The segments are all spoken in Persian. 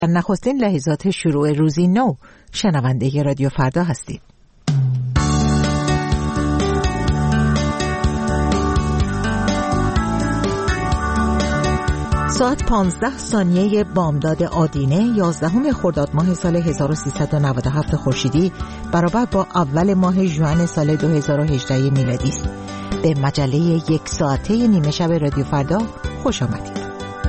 در نخستین لحظات شروع روزی نو شنونده رادیو فردا هستید. ساعت 15 بامداد آدینه 11 خرداد ماه سال 1397 خورشیدی برابر با اول ماه ژوئن سال 2018 میلادی است. به مجله 1 ساعته نیمه شب رادیو فردا خوش آمدید.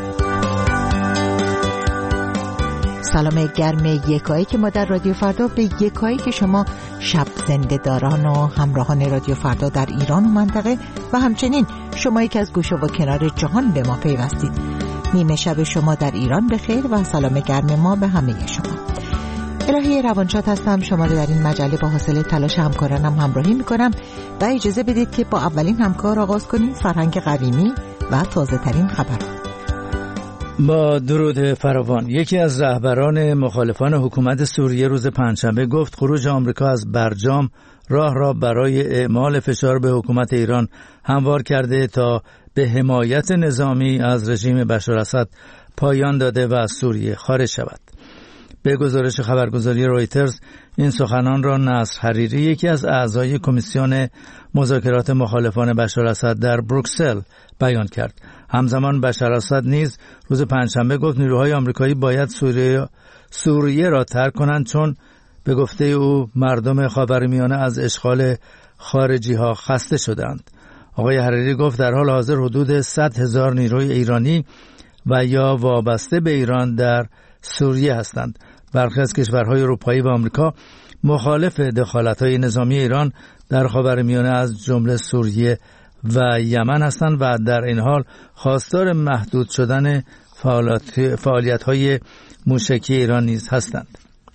سلام گرم یکایی که ما در رادیو فردا به یکایی که شما شب زنده داران و همراهان رادیو فردا در ایران و منطقه و همچنین شمایی که از گوشه و کنار جهان به ما پیوستید. نیمه شب شما در ایران بخیر و سلام گرم ما به همه شما. الهی روانشاد هستم، شما رو در این مجله با حاصل تلاش همکارانم همراهی میکنم و اجازه بدید که با اولین همکار آغاز کنیم، فرهنگ قویمی و تازه ترین خبرها. با درود فراوان. یکی از رهبران مخالفان حکومت سوریه روز پنجشنبه گفت خروج آمریکا از برجام راه را برای اعمال فشار به حکومت ایران هموار کرده تا به حمایت نظامی از رژیم بشاراسد پایان داده و از سوریه خارج شود. به گزارش خبرگزاری رویترز این سخنان را نصر حریری، یکی از اعضای کمیسیون مذاکرات مخالفان بشاراسد در بروکسل بیان کرد. همزمان بشاراسد نیز روز پنجشنبه گفت نیروهای آمریکایی باید سوریه را ترک کنند، چون به گفته او مردم خاورمیانه از اشغال خارجی ها خسته شدند. آقای حریری گفت در حال حاضر حدود 100,000 نیروی ایرانی و یا وابسته به ایران در سوریه هستند. برخی از کشورهای اروپایی و آمریکا مخالف دخالت‌های نظامی ایران در خاورمیانه از جمله سوریه و یمن هستند و در این حال خواستار محدود شدن فعالیت‌های موشکی ایران نیز هستند.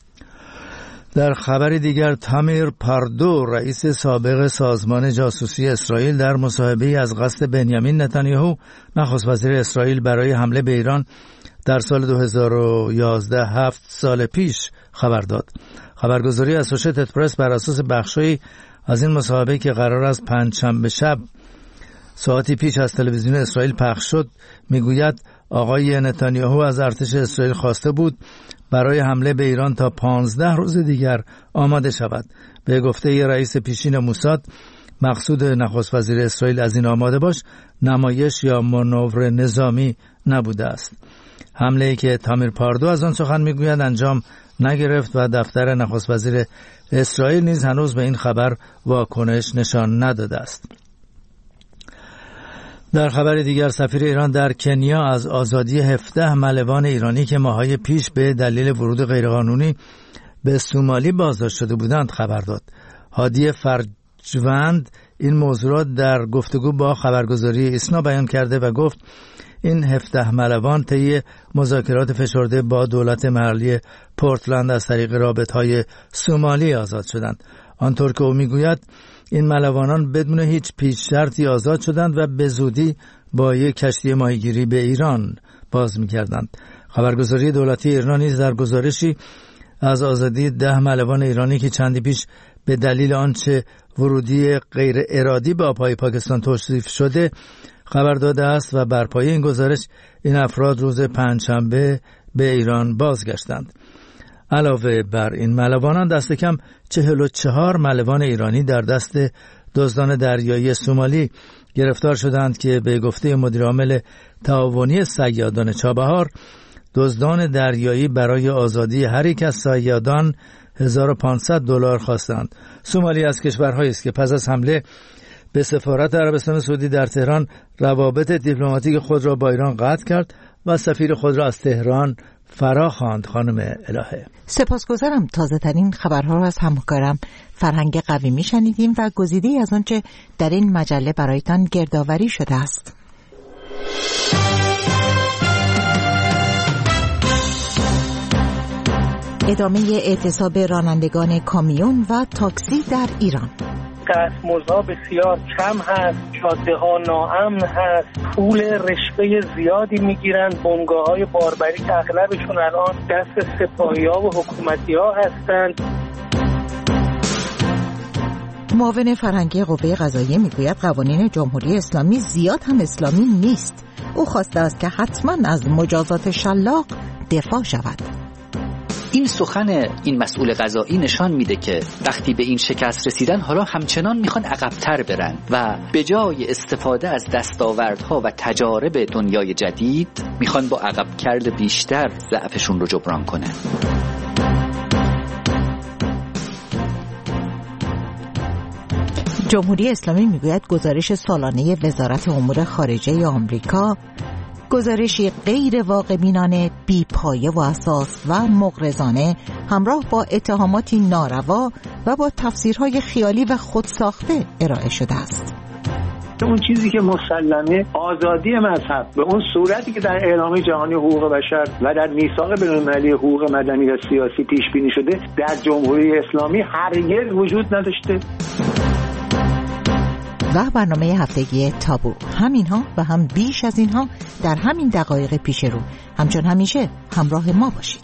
در خبر دیگر، تامیر پاردو، رئیس سابق سازمان جاسوسی اسرائیل، در مصاحبه‌ای از قصد بنیامین نتانیاهو نخست وزیر اسرائیل برای حمله به ایران در سال 2011 7 سال پیش خبر داد. خبرگزاری اسوشیتد پرس بر اساس بخشی از این مصاحبه که قرار است پنجشنبه شب ساعتی پیش از تلویزیون اسرائیل پخش شد میگوید آقای نتانیاهو از ارتش اسرائیل خواسته بود برای حمله به ایران تا 15 روز دیگر آماده شود. به گفته رئیس پیشین موساد، مقصود نخست وزیر اسرائیل از این آماده باش نمایش یا مانور نظامی نبوده است. حمله‌ای که تامیر پاردو از آن سخن میگوید انجام نگرفت و دفتر نخست وزیر اسرائیل نیز هنوز به این خبر واکنش نشان نداده است. در خبر دیگر، سفیر ایران در کنیا از آزادی 17 ملوان ایرانی که ماه‌های پیش به دلیل ورود غیرقانونی به سومالی بازداشت شده بودند خبر داد. هادی فرجوند این موضوع را در گفتگو با خبرگزاری ایسنا بیان کرده و گفت این 17 ملوان طی مذاکرات فشرده با دولت محلی پورتلند از طریق رابطه‌های سومالی آزاد شدند. آنطور که او میگوید این ملوانان بدون هیچ پیش شرطی آزاد شدند و به زودی با یک کشتی ماهیگیری به ایران باز می‌گردند. خبرگزاری دولتی ایران نیز در گزارشی از آزادی 10 ملوان ایرانی که چندی پیش به دلیل آنچه ورودی غیر ارادی به آب‌های پاکستان توصیف شده خبر داده است و بر پایه این گزارش این افراد روز پنجشنبه به ایران بازگشتند. علاوه بر این ملوانان دست کم 44 ملوان ایرانی در دست دزدان دریایی سومالی گرفتار شدند که به گفته مدیر عامل تعاونی صیادان چابهار دزدان دریایی برای آزادی هر یک از صیادان $1,500 خواستند. سومالی از کشورهایی است که پس از حمله به سفارت عربستان سعودی در تهران روابط دیپلماتیک خود را با ایران قطع کرد و سفیر خود را از تهران فرا خواند. خانم الهه، سپاسگزارم. تازه ترین خبرها را از همکارم فرهنگ قویمی شنیدیم و گزیده‌ای از آنچه در این مجله برایتان گردآوری شده است. ادامه اعتصاب رانندگان کامیون و تاکسی در ایران. دستمزدها بسیار کم هست، جاده‌ها ناامن هست، پول رشوه زیادی میگیرن، بنگاه‌های باربری که اغلبشون الان دست سپاهی‌ها و حکومتی‌ها هستند. معاون فرهنگی قوه قضاییه میگوید قوانین جمهوری اسلامی زیاد هم اسلامی نیست. او خواسته است که حتما از مجازات شلاق دفاع شود. این سخن این مسئول قضایی نشان میده که وقتی به این شکست رسیدن حالا همچنان میخوان عقب‌تر برن و به جای استفاده از دستاوردها و تجارب دنیای جدید میخوان با عقب کرده بیشتر ضعفشون رو جبران کنن. جمهوری اسلامی میگوید گزارش سالانه وزارت امور خارجه آمریکا گزارشی غیر واقع‌بینانه، بی‌پایه و اساس و مغرضانه همراه با اتهاماتی ناروا و با تفسیرهای خیالی و خودساخته ارائه شده است. اون چیزی که مسلمه آزادی مذهب به اون صورتی که در اعلامیه جهانی حقوق بشر و در میثاق بین‌المللی حقوق مدنی و سیاسی پیش بینی شده در جمهوری اسلامی هرگز وجود نداشته. و برنامه هفتگی تابو، همینها و هم بیش از اینها در همین دقایق پیش رو. همچون همیشه همراه ما باشید.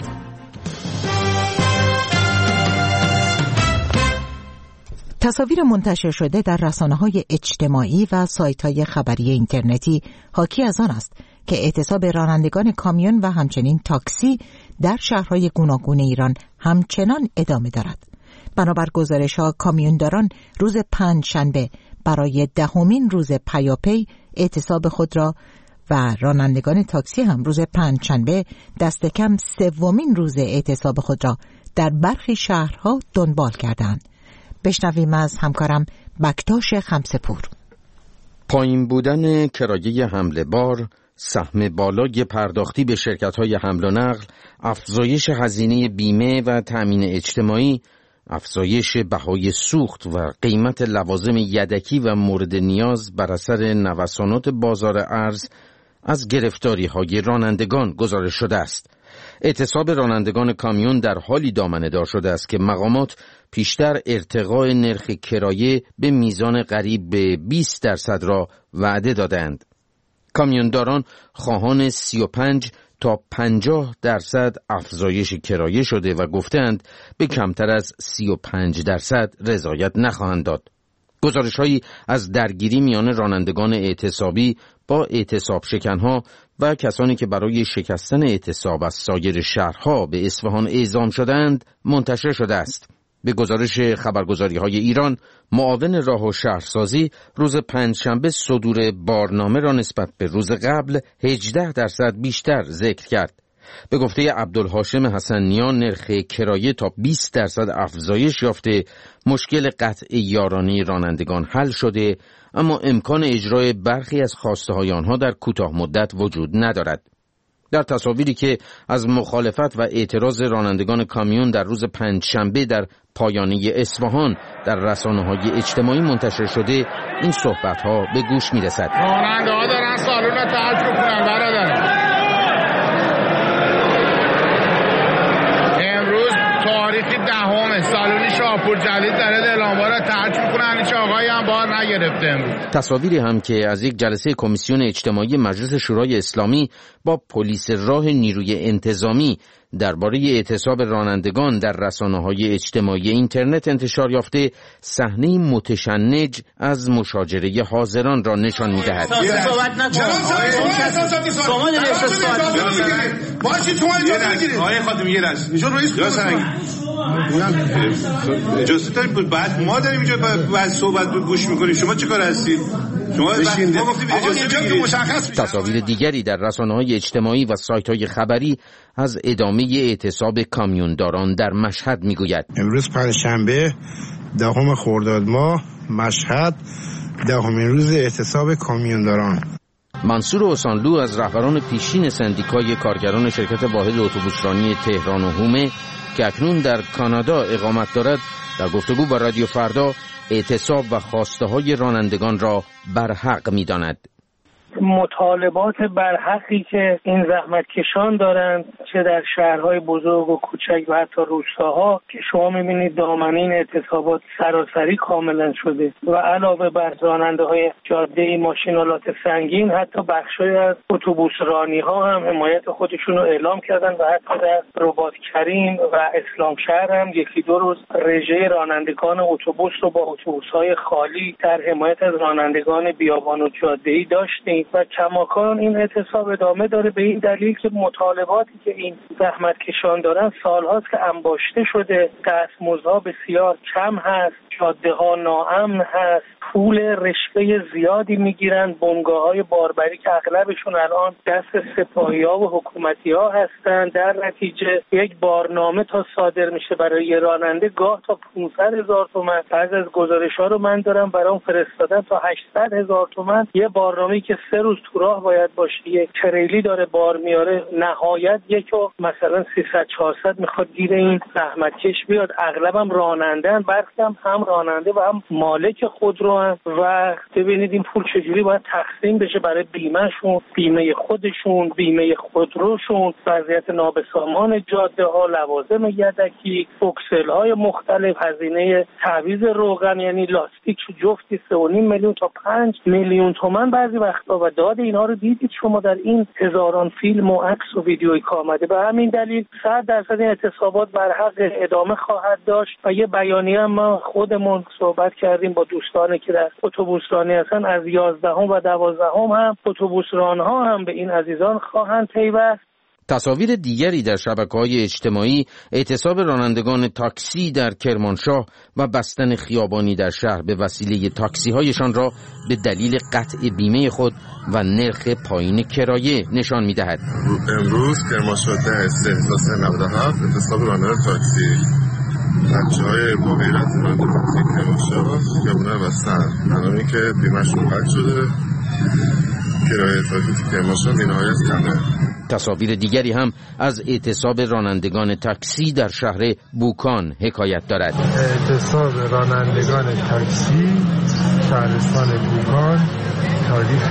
تصاویر منتشر شده در رسانه‌های اجتماعی و سایت‌های خبری اینترنتی حاکی از آن است که اعتصاب رانندگان کامیون و همچنین تاکسی در شهرهای گوناگون ایران همچنان ادامه دارد. بنابر گزارش‌ها کامیونداران روز پنجشنبه برای 10مین روز پیاپی اعتصاب خود را و رانندگان تاکسی هم روز پنجشنبه دست کم 3مین روز اعتصاب خود را در برخی شهرها دنبال کردند. بشنویم از همکارم بکتاش خمسپور. پایین بودن کرایه حمل بار، سهم بالای پرداختی به شرکت‌های حمل و نقل، افزایش هزینه بیمه و تأمین اجتماعی، افزایش بهای سوخت و قیمت لوازم یدکی و مورد نیاز بر اثر نوسانات بازار ارز از گرفتاری‌های رانندگان گزارش شده است. اعتصاب رانندگان کامیون در حالی دامنه‌دار شده است که مقامات پیشتر ارتقاء نرخ کرایه به میزان قریب به 20% را وعده دادند. کامیونداران خواهان 35 تا 50% افزایش کرایه شده و گفتند به کمتر از 35% رضایت نخواهند داد. گزارش‌هایی از درگیری میان رانندگان اعتصابی با اعتصاب شکنها و کسانی که برای شکستن اعتصاب از سایر شهرها به اصفهان اعزام شدند منتشر شده است. به گزارش خبرگزاری‌های ایران، معاون راه و شهرسازی روز پنجشنبه صدور بارنامه را نسبت به روز قبل 18% بیشتر ذکر کرد. به گفته عبدالهاشم حسنیان نرخ کرایه تا 20% افزایش یافته، مشکل قطع یارانه رانندگان حل شده، اما امکان اجرای برخی از خواسته‌های آنها در کوتاه مدت وجود ندارد. در تصاویری که از مخالفت و اعتراض رانندگان کامیون در روز پنجشنبه در پایانه اصفهان در رسانه‌های اجتماعی منتشر شده، این صحبت‌ها به گوش می‌رسد. راننده‌ها دارن سالون رو تعطیل کنن برادر. امروز تاریخ 10 سالون شاپور جدید داره اعلام رو تعطیل کنن، هیچ آقایی هم بار نگرفته امروز. تصاویری هم که از یک جلسه کمیسیون اجتماعی مجلس شورای اسلامی با پلیس راه نیروی انتظامی درباره اعتصاب رانندگان در رسانه‌های اجتماعی اینترنت انتشار یافته، صحنه متشنج از مشاجره حاضران را نشان می‌دهد. اجازه داریم بعد ما داریم اینجا بعد صحبت گوش میکنیم، شما چه کار هستید؟ تصاویر دیگری در رسانه‌های اجتماعی و سایت‌های خبری از ادامه اعتصاب کامیونداران در مشهد میگوید. امروز پنجشنبه 10 خرداد ماه، مشهد 10مین روز اعتصاب کامیونداران. منصور حسینلو از رهبران پیشین سندیکای کارگران شرکت واحد اتوبوسرانی تهران و هومه که اکنون در کانادا اقامت دارد، در گفتگو با رادیو فردا اعتصاب و خواسته‌های رانندگان را برحق می‌داند. مطالبات برحقی که این زحمتکشان دارند، چه در شهرهای بزرگ و کوچک و حتی روستاها که شما می‌بینید دامنه این اعتصابات سراسری کاملا شده و علاوه بر راننده‌های جاده ماشینالات سنگین، حتی بخشی از اتوبوسرانی‌ها هم حمایت خودشون رو اعلام کردن و حتی در رباط کریم و اسلام شهر هم 1-2 روز رژه رانندگان اتوبوس رو با اتوبوس‌های خالی در حمایت از رانندگان بیابان و جاده‌ای داشتیم. کنید و کماکان این اعتصاب ادامه داره، به این دلیل که مطالباتی که این زحمتکشان دارن سالهاست که انباشته شده، دستمزدها بسیار کم هست، جاده‌ها ناامن هست، پول رشوه زیادی میگیرن، بنگاه‌های باربری که اغلبشون الان دست سپاهی‌ها و حکومتی‌ها هستن. در نتیجه یک بارنامه تا صادر میشه برای یه راننده گاه تا 500,000 تومان، بعضی از گزارش‌ها رو من دارم برام فرستادن تا 800,000 تومان. یه بارنامه‌ای که 3 روز تو راه باید باشه، یه تریلی داره بار میاره، نهایت یکو مثلا 300-400 میخواد گیر این زحمتکش بیاد. اغلبم راننده‌ان، برخی هم راننده و هم مالک خودرو و ببینید این پول چجوری باید تقسیم بشه برای بیمهشون، بیمه خودشون، بیمه خودروشون، وضعیت نابسامان جاده ها، لوازم یدکی، بوکسل های مختلف، هزینه تعویض روغن یعنی لاستیک جفتی 3.5 میلیون تا 5 میلیون تومان بعضی وقتا و داد اینها رو دیدید شما در این هزاران فیلم و عکس و ویدیویی که آمده. به همین دلیل 100% این اعتصابات بر حق ادامه خواهد داشت و یه بیانیه ما خودمون صحبت کردیم با دوستانی که در اتوبوسرانی هستن، از 11 و 12 هم اتوبوسران‌ها هم به این عزیزان خواهند پیوست. تصاویر دیگری در شبکه‌های اجتماعی اعتصاب رانندگان تاکسی در کرمانشاه و بستن خیابانی در شهر به وسیله تاکسی‌هایشان را به دلیل قطع بیمه خود و نرخ پایین کرایه نشان می‌دهد. امروز کرمانشاه 10/3/97 اعتصاب رانندگان تاکسی، بچه‌های با غیرت راننده تاکسی کرمانشاه خیابونا بستن. الان که بیمه‌شون قطع شده، کرایه تاکسی کرمانشاه بی‌نهایت کمه. تصاویر دیگری هم از اعتصاب رانندگان تاکسی در شهر بوکان حکایت دارد. اعتصاب رانندگان تاکسی شهرستان بوکان تاریخ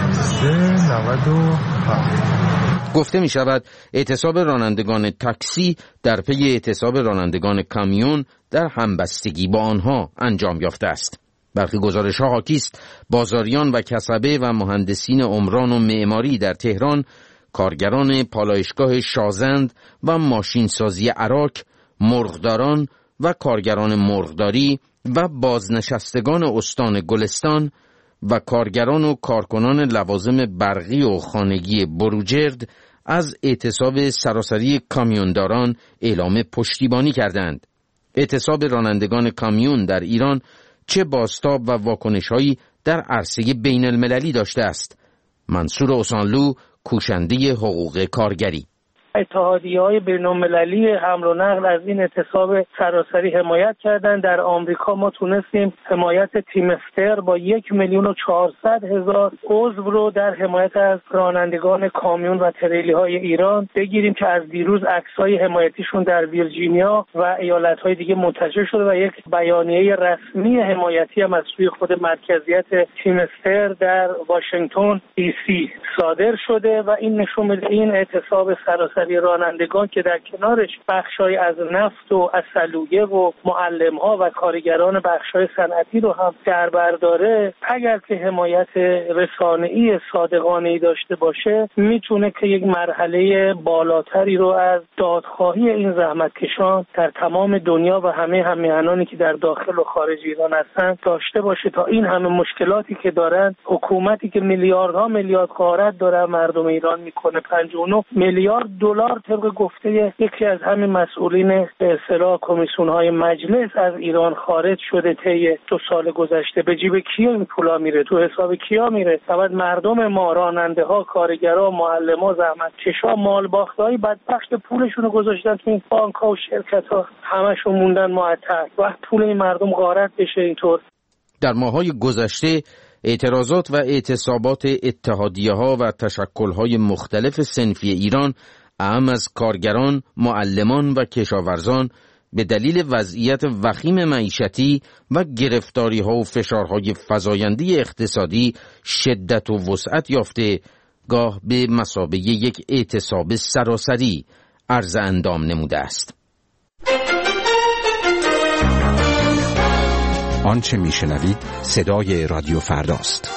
10/3/97. گفته می شود اعتصاب رانندگان تاکسی در پی اعتصاب رانندگان کامیون در همبستگی با آنها انجام یافته است. برخی گزارش‌ها حاکی است بازاریان و کسبه و مهندسین عمران و معماری در تهران، کارگران پالایشگاه شازند و ماشینسازی عراق، مرغداران و کارگران مرغداری و بازنشستگان استان گلستان و کارگران و کارکنان لوازم برقی و خانگی بروجرد از اعتصاب سراسری کامیونداران اعلام پشتیبانی کردند. اعتصاب رانندگان کامیون در ایران چه بازتاب و واکنش‌هایی در عرصه بین المللی داشته است؟ منصور اوسانلو، کوشنده حقوق کارگری: اتحادیه‌های بین‌المللی حمل و نقل از این اعتصاب سراسری حمایت کردند. در آمریکا ما تونستیم حمایت تیمستر با 1,400,000 عضو رو در حمایت از رانندگان کامیون و تریلی‌های ایران بگیریم که از دیروز عکس‌های حمایتیشون در ویرجینیا و ایالت‌های دیگه منتشر شده و یک بیانیه رسمی حمایتی هم از سوی خود مرکزیت تیمستر در واشنگتن دی سی صادر شده و این نشون میده این اعتصاب سراسری رانندگان که در کنارش بخشای از نفت و اصلویه و معلم‌ها و کارگران بخشای صنعتی رو هم در بر داره، اگر که حمایت رسانه‌ای صادقانه‌ای داشته باشه میتونه که یک مرحله بالاتری رو از دادخواهی این زحمتکشان در تمام دنیا و همه هممیهنانی که در داخل و خارج ایران هستن داشته باشه تا این همه مشکلاتی که دارن، حکومتی که میلیاردها میلیارد غارت داره مردم ایران میکنه، 59 میلیارد دلار طبق گفته یکی از همین مسئولین به اصطلاح کمیسیون‌های مجلس از ایران خارج شده طی 2 سال گذشته. به جیب کیا این پولا میره؟ تو حساب کیا میره؟ فقط مردم ما، راننده ها، کارگرها، معلم‌ها، زحمتکشا، مالباخت‌های بدبخت پولشون رو گذاشتن تو این بانک‌ها و شرکت‌ها، همشون موندن معطل. وقت پول این مردم غارت بشه اینطور. در ماه‌های گذشته اعتراضات و اعتصابات اتحادیه‌ها و تشکل‌های مختلف صنفی ایران، اهم از کارگران، معلمان و کشاورزان، به دلیل وضعیت وخیم معیشتی و گرفتاری‌ها و فشارهای فزاینده اقتصادی شدت و وسعت یافته، گاه به مثابه یک اعتصاب سراسری عرض اندام نموده است. آنچه میشنوید صدای رادیو فرداست.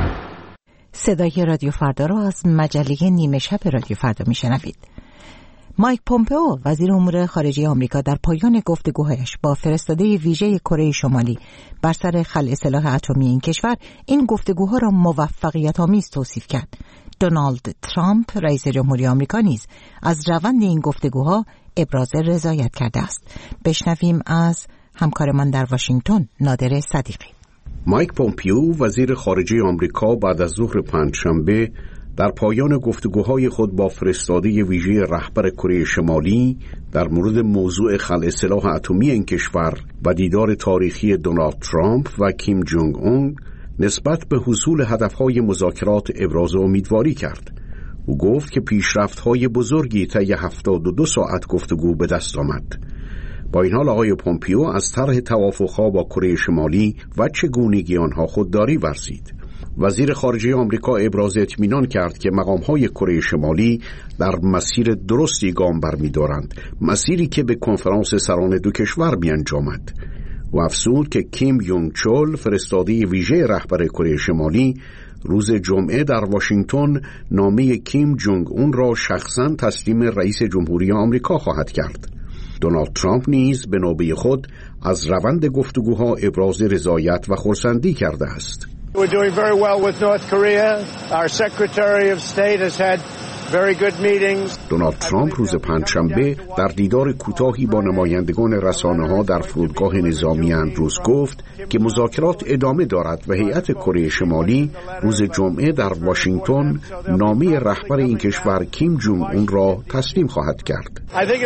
صدای رادیو فردا را از مجله نیمه شب رادیو فردا میشنوید. مایک پومپئو وزیر امور خارجه آمریکا در پایان گفتگوهایش با فرستاده ویژه کره شمالی بر سر خلع سلاح اتمی این کشور این گفتگوها را موفقیت‌آمیز توصیف کرد. دونالد ترامپ رئیس جمهوری آمریکا نیز از روند این گفتگوها ابراز رضایت کرده است. بشنویم از همکارمان در واشنگتن نادر صدیقی. مایک پومپئو وزیر خارجه آمریکا بعد از ظهر پنجشنبه در پایان گفتگوهای خود با فرستاده ویژه رهبر کره شمالی در مورد موضوع خلع سلاح اتمی این کشور و دیدار تاریخی دونالد ترامپ و کیم جونگ اون نسبت به حصول هدفهای مذاکرات ابراز امیدواری کرد. او گفت که پیشرفت‌های بزرگی طی 72 ساعت گفتگو به دست آمد. با این حال آقای پومپئو از طرح توافق‌ها با کره شمالی و چگونگی آنها خودداری ورزید. وزیر خارجه آمریکا ابراز اطمینان کرد که مقام‌های کره شمالی در مسیر درستی گام برمی‌دارند، مسیری که به کنفرانس سران دو کشور می‌انجامد. و افزود که کیم یونگ چول فرستاده ویژه رهبر کره شمالی روز جمعه در واشنگتن نامه کیم جونگ اون را شخصاً تسلیم رئیس جمهوری آمریکا خواهد کرد. دونالد ترامپ نیز به نوبه خود از روند گفتگوها ابراز رضایت و خرسندی کرده است. We're doing very well with North Korea. Our Secretary of State has had very good meetings. دونالد ترامپ روز پنجشنبه در دیدار کوتاهی با نمایندگان رسانه‌ها در فرودگاه نظامی اندروز گفت که مذاکرات ادامه دارد و هیئت کره شمالی روز جمعه در واشنگتن نامه رهبر این کشور کیم جونگ اون را تسلیم خواهد کرد.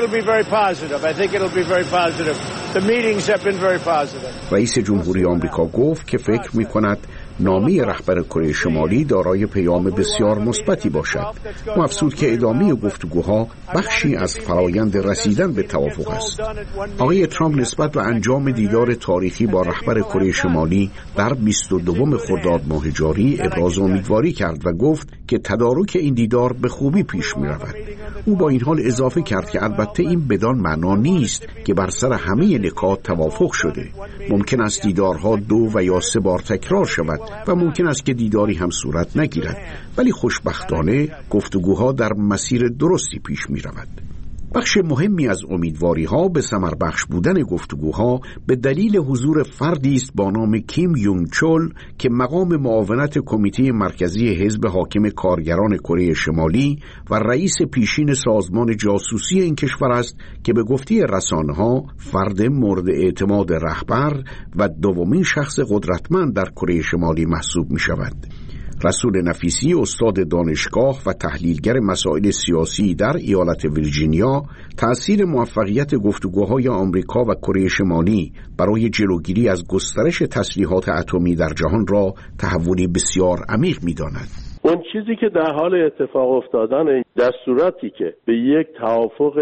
رئیس جمهوری آمریکا گفت که فکر می‌کند نامه رهبر کره شمالی دارای پیام بسیار مثبتی باشد. و افزود که ادامه گفتگوها بخشی از فرایند رسیدن به توافق است. آقای ترامپ نسبت به انجام دیدار تاریخی با رهبر کره شمالی در 22 خرداد ماه جاری ابراز امیدواری کرد و گفت که تدارک این دیدار به خوبی پیش می رود. او با این حال اضافه کرد که البته این بدان معنا نیست که بر سر همه نکات توافق شده. ممکن است دیدارها 2 و یا 3 بار تکرار شود و ممکن است که دیداری هم صورت نگیرد، ولی خوشبختانه گفتگوها در مسیر درستی پیش می رود. بخش مهمی از امیدواری‌ها به ثمربخش بودن گفتگوها به دلیل حضور فردی است با نام کیم یونگ چول که مقام معاونت کمیته مرکزی حزب حاکم کارگران کره شمالی و رئیس پیشین سازمان جاسوسی این کشور است که به گفته رسانه‌ها فرد مورد اعتماد رهبر و دومین شخص قدرتمند در کره شمالی محسوب می‌شود. رسول نفیسی استاد دانشگاه و تحلیلگر مسائل سیاسی در ایالت ویرجینیا تأثیر موفقیت گفتگوهای آمریکا و کره شمالی برای جلوگیری از گسترش تسلیحات اتمی در جهان را تحولی بسیار عمیق می‌داند. اون چیزی که در حال اتفاق افتادن در صورتی که به یک توافق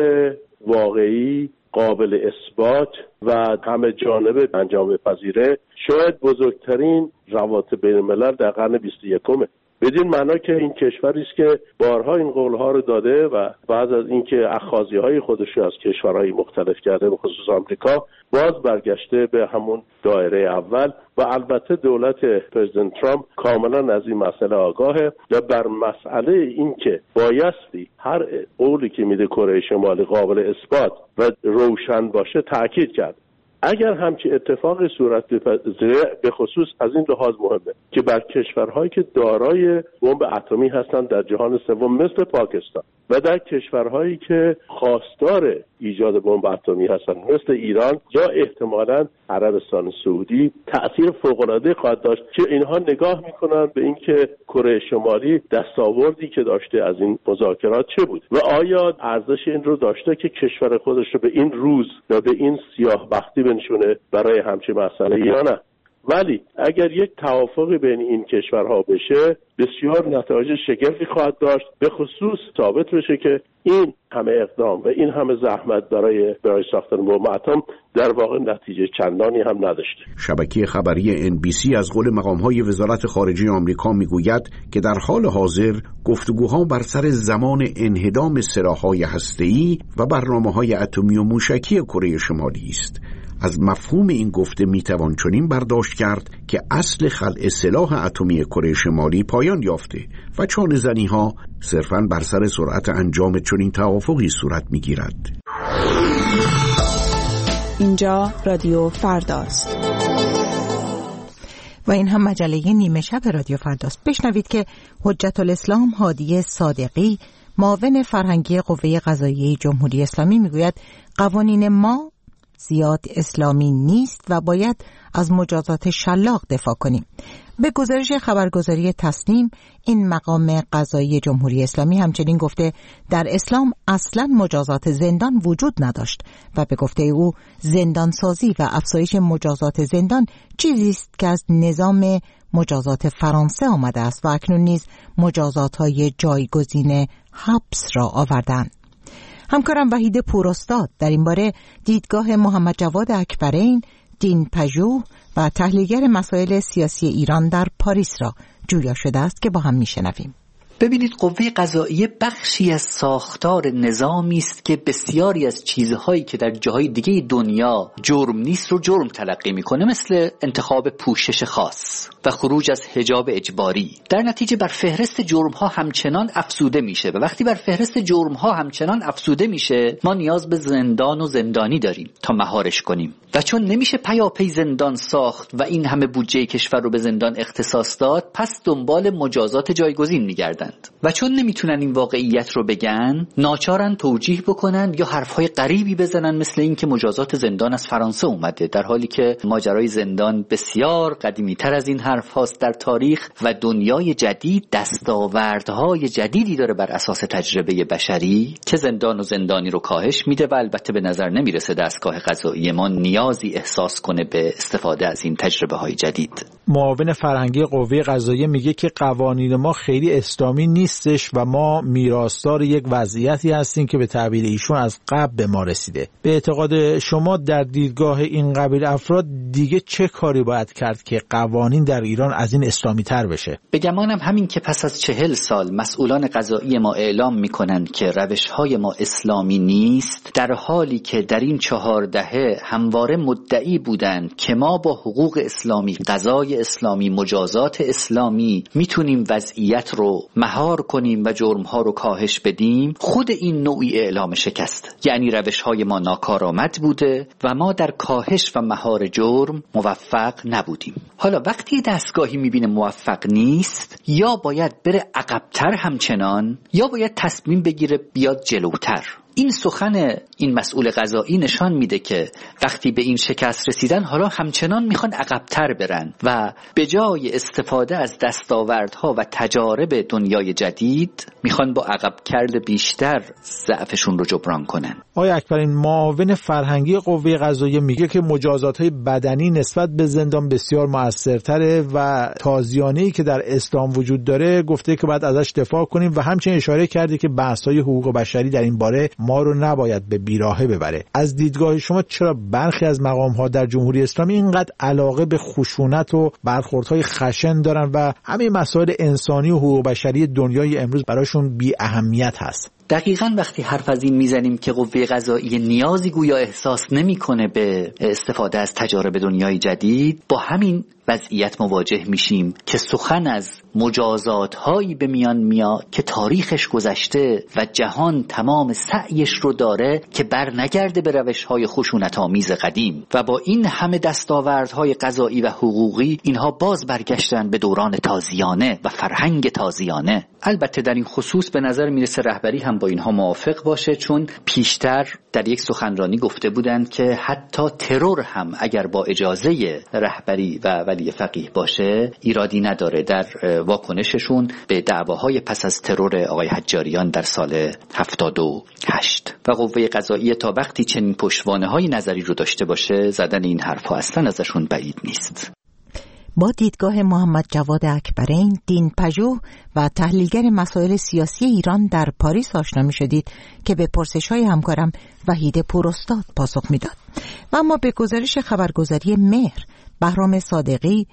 واقعی قابل اثبات و همه جانبه انجام بپذیره شاید بزرگترین روابط بین الملل در قرن 21. بدین معنا که این کشوری است که بارها این قولها رو داده و بعد از اینکه اخاذی‌های خودش رو از کشورهای مختلف کرده به خصوص آمریکا باز برگشته به همون دایره اول و البته دولت پرزیدنت ترامپ کاملا از این مسئله آگاهه و بر مسئله این که بایستی هر قولی که میده کره شمالی قابل اثبات و روشن باشه تاکید کرد. اگر همچین اتفاقی صورت بپذیره به خصوص از این لحاظ مهمه که بر کشورهایی که دارای بمب اتمی هستند در جهان سوم مثل پاکستان و در کشورهایی که خواستار ایجاد بمب اتمی هستند مثل ایران یا احتمالاً عربستان سعودی تأثیر فوق‌العاده خواهد داشت که اینها نگاه میکنن به اینکه کره شمالی دستاوردی که داشته از این مذاکرات چه بود و آیا ارزش این رو داشته که کشور خودش رو به این روز و به این سیاه بختی بنشونه برای همچین مسئله یا نه. ولی اگر یک توافقی بین این کشورها بشه بسیار نتایج شگرفی خواهد داشت، به خصوص ثابت بشه که این همه اقدام و این همه زحمت برای ساختن بمب اتم در واقع نتیجه چندانی هم نداشته. شبکه خبری NBC از قول مقام‌های وزارت خارجه آمریکا میگوید که در حال حاضر گفتگوها بر سر زمان انهدام سلاح‌های هسته‌ای و برنامه‌های اتمی و موشکی کره شمالی است. از مفهوم این گفته میتوان چنین برداشت کرد که اصل خلع سلاح اتمی کره شمالی پایان یافته و چانه زنی ها صرفاً بر سر سرعت انجام چنین توافقی صورت میگیرد. اینجا رادیو فرداست و این هم مجله نیمه شب رادیو فرداست. بشنوید که حجت الاسلام هادی صادقی، معاون فرهنگی قوه قضاییه جمهوری اسلامی میگوید قوانین ما زیاد اسلامی نیست و باید از مجازات شلاق دفاع کنیم. به گزارش خبرگزاری تسنیم، این مقام قضایی جمهوری اسلامی همچنین گفته در اسلام اصلا مجازات زندان وجود نداشت و به گفته او زندانسازی و افزایش مجازات زندان چیزی است که از نظام مجازات فرانسه آمده است و اکنون نیز مجازات‌های جایگزین حبس را آوردند. همکارم وحید پوراستاد در این باره دیدگاه محمد جواد اکبرین، دین پژوه و تحلیلگر مسائل سیاسی ایران در پاریس را جویا شده است که با هم میشنویم. ببینید، قوه قضاییه بخشی از ساختار نظامی است که بسیاری از چیزهایی که در جاهای دیگه دنیا جرم نیست رو جرم تلقی میکنه، مثل انتخاب پوشش خاص و خروج از حجاب اجباری. در نتیجه بر فهرست جرم‌ها همچنان افزوده میشه و وقتی بر فهرست جرم‌ها همچنان افزوده میشه، ما نیاز به زندان و زندانی داریم تا مهارش کنیم و چون نمیشه پیاپی زندان ساخت و این همه بودجه کشور رو به زندان اختصاص داد، پس دنبال مجازات جایگزین میگردند و چون نمیتونن این واقعیت رو بگن، ناچارن توجیه بکنن یا حرفهای غریبی بزنن، مثل این که مجازات زندان از فرانسه اومده، در حالی که ماجرای زندان بسیار قدیمی‌تر از این حرف هاست در تاریخ و دنیای جدید دستاوردهای جدیدی داره بر اساس تجربه بشری که زندان و زندانی رو کاهش میده و البته به نظر نمیرسه دستگاه قضایی ما نیازی احساس کنه به استفاده از این تجربه های جدید. معاون فرهنگی قوه قضاییه میگه که قوانین ما خیلی اسلامی نیستش و ما میراثدار یک وضعیتی هستیم که به تعبیر ایشون از قبل به ما رسیده. به اعتقاد شما در دیدگاه این قبیل افراد دیگه چه کاری باید کرد که قوانین در ایران از این اسلامی تر بشه؟ به گمانم همین که پس از 40 سال مسئولان قضایی ما اعلام میکنن که روش‌های ما اسلامی نیست، در حالی که در این 4 دهه همواره مدعی بودند که ما با حقوق اسلامی، قضای اسلامی، مجازات اسلامی میتونیم وضعیت رو مهار کنیم و جرم‌ها رو کاهش بدیم، خود این نوعی اعلام شکست، یعنی روش‌های ما ناکارآمد بوده و ما در کاهش و مهار جرم موفق نبودیم. حالا وقتی دستگاهی میبینه موفق نیست، یا باید بره عقب‌تر همچنان، یا باید تصمیم بگیره بیاد جلوتر. این سخن این مسئول قضایی نشان میده که وقتی به این شکست رسیدن، حالا همچنان میخوان عقب‌تر برن و به جای استفاده از دستاوردها و تجارب دنیای جدید، میخوان با عقب کرده بیشتر ضعفشون رو جبران کنن. آقای اکبرین، معاون فرهنگی قوه قضاییه میگه که مجازات‌های بدنی نسبت به زندان بسیار موثرتره و تازیانه‌ای که در اسلام وجود داره گفته که باید ازش دفاع کنیم و همچنین اشاره کرده که بحث‌های حقوق بشری در این باره ما رو نباید به بیراهه ببره. از دیدگاه شما چرا برخی از مقام‌ها در جمهوری اسلامی اینقدر علاقه به خشونت و برخوردهای خشن دارن و همین مسائل انسانی و حقوق بشری دنیای امروز براشون بی اهمیت هست؟ دقیقاً وقتی حرف از این میزنیم که قوه قضاییه نیازی گویا احساس نمی‌کنه به استفاده از تجارب دنیای جدید، با همین وضعیت مواجه میشیم که سخن از مجازات هایی به میان میاد که تاریخش گذشته و جهان تمام سعیش رو داره که بر نگرده به روش های خشونت آمیز قدیم و با این همه دستاوردهای قضایی و حقوقی اینها باز برگشتن به دوران تازیانه و فرهنگ تازیانه. البته در این خصوص به نظر میرسه رهبری هم با اینها موافق باشه، چون پیشتر در یک سخنرانی گفته بودند که حتی ترور هم اگر با اجازه رهبری و ولی فقیه باشه ایرادی نداره. در واکنششون به دعواهای پس از ترور آقای حجاریان در سال 78 و قوه قضاییه تا وقتی چنین پشتوانه‌های نظری رو داشته باشه، زدن این حرفا اصلا ازشون بعید نیست. با دیدگاه محمد جواد اکبرین، دین پژوه و تحلیلگر مسائل سیاسی ایران در پاریس آشنا می شدید که به پرسش‌های همکارم وحید پوراستاد پاسخ میداد. و اما به گزارش خبرگزاری مهر، بهرام صادقی،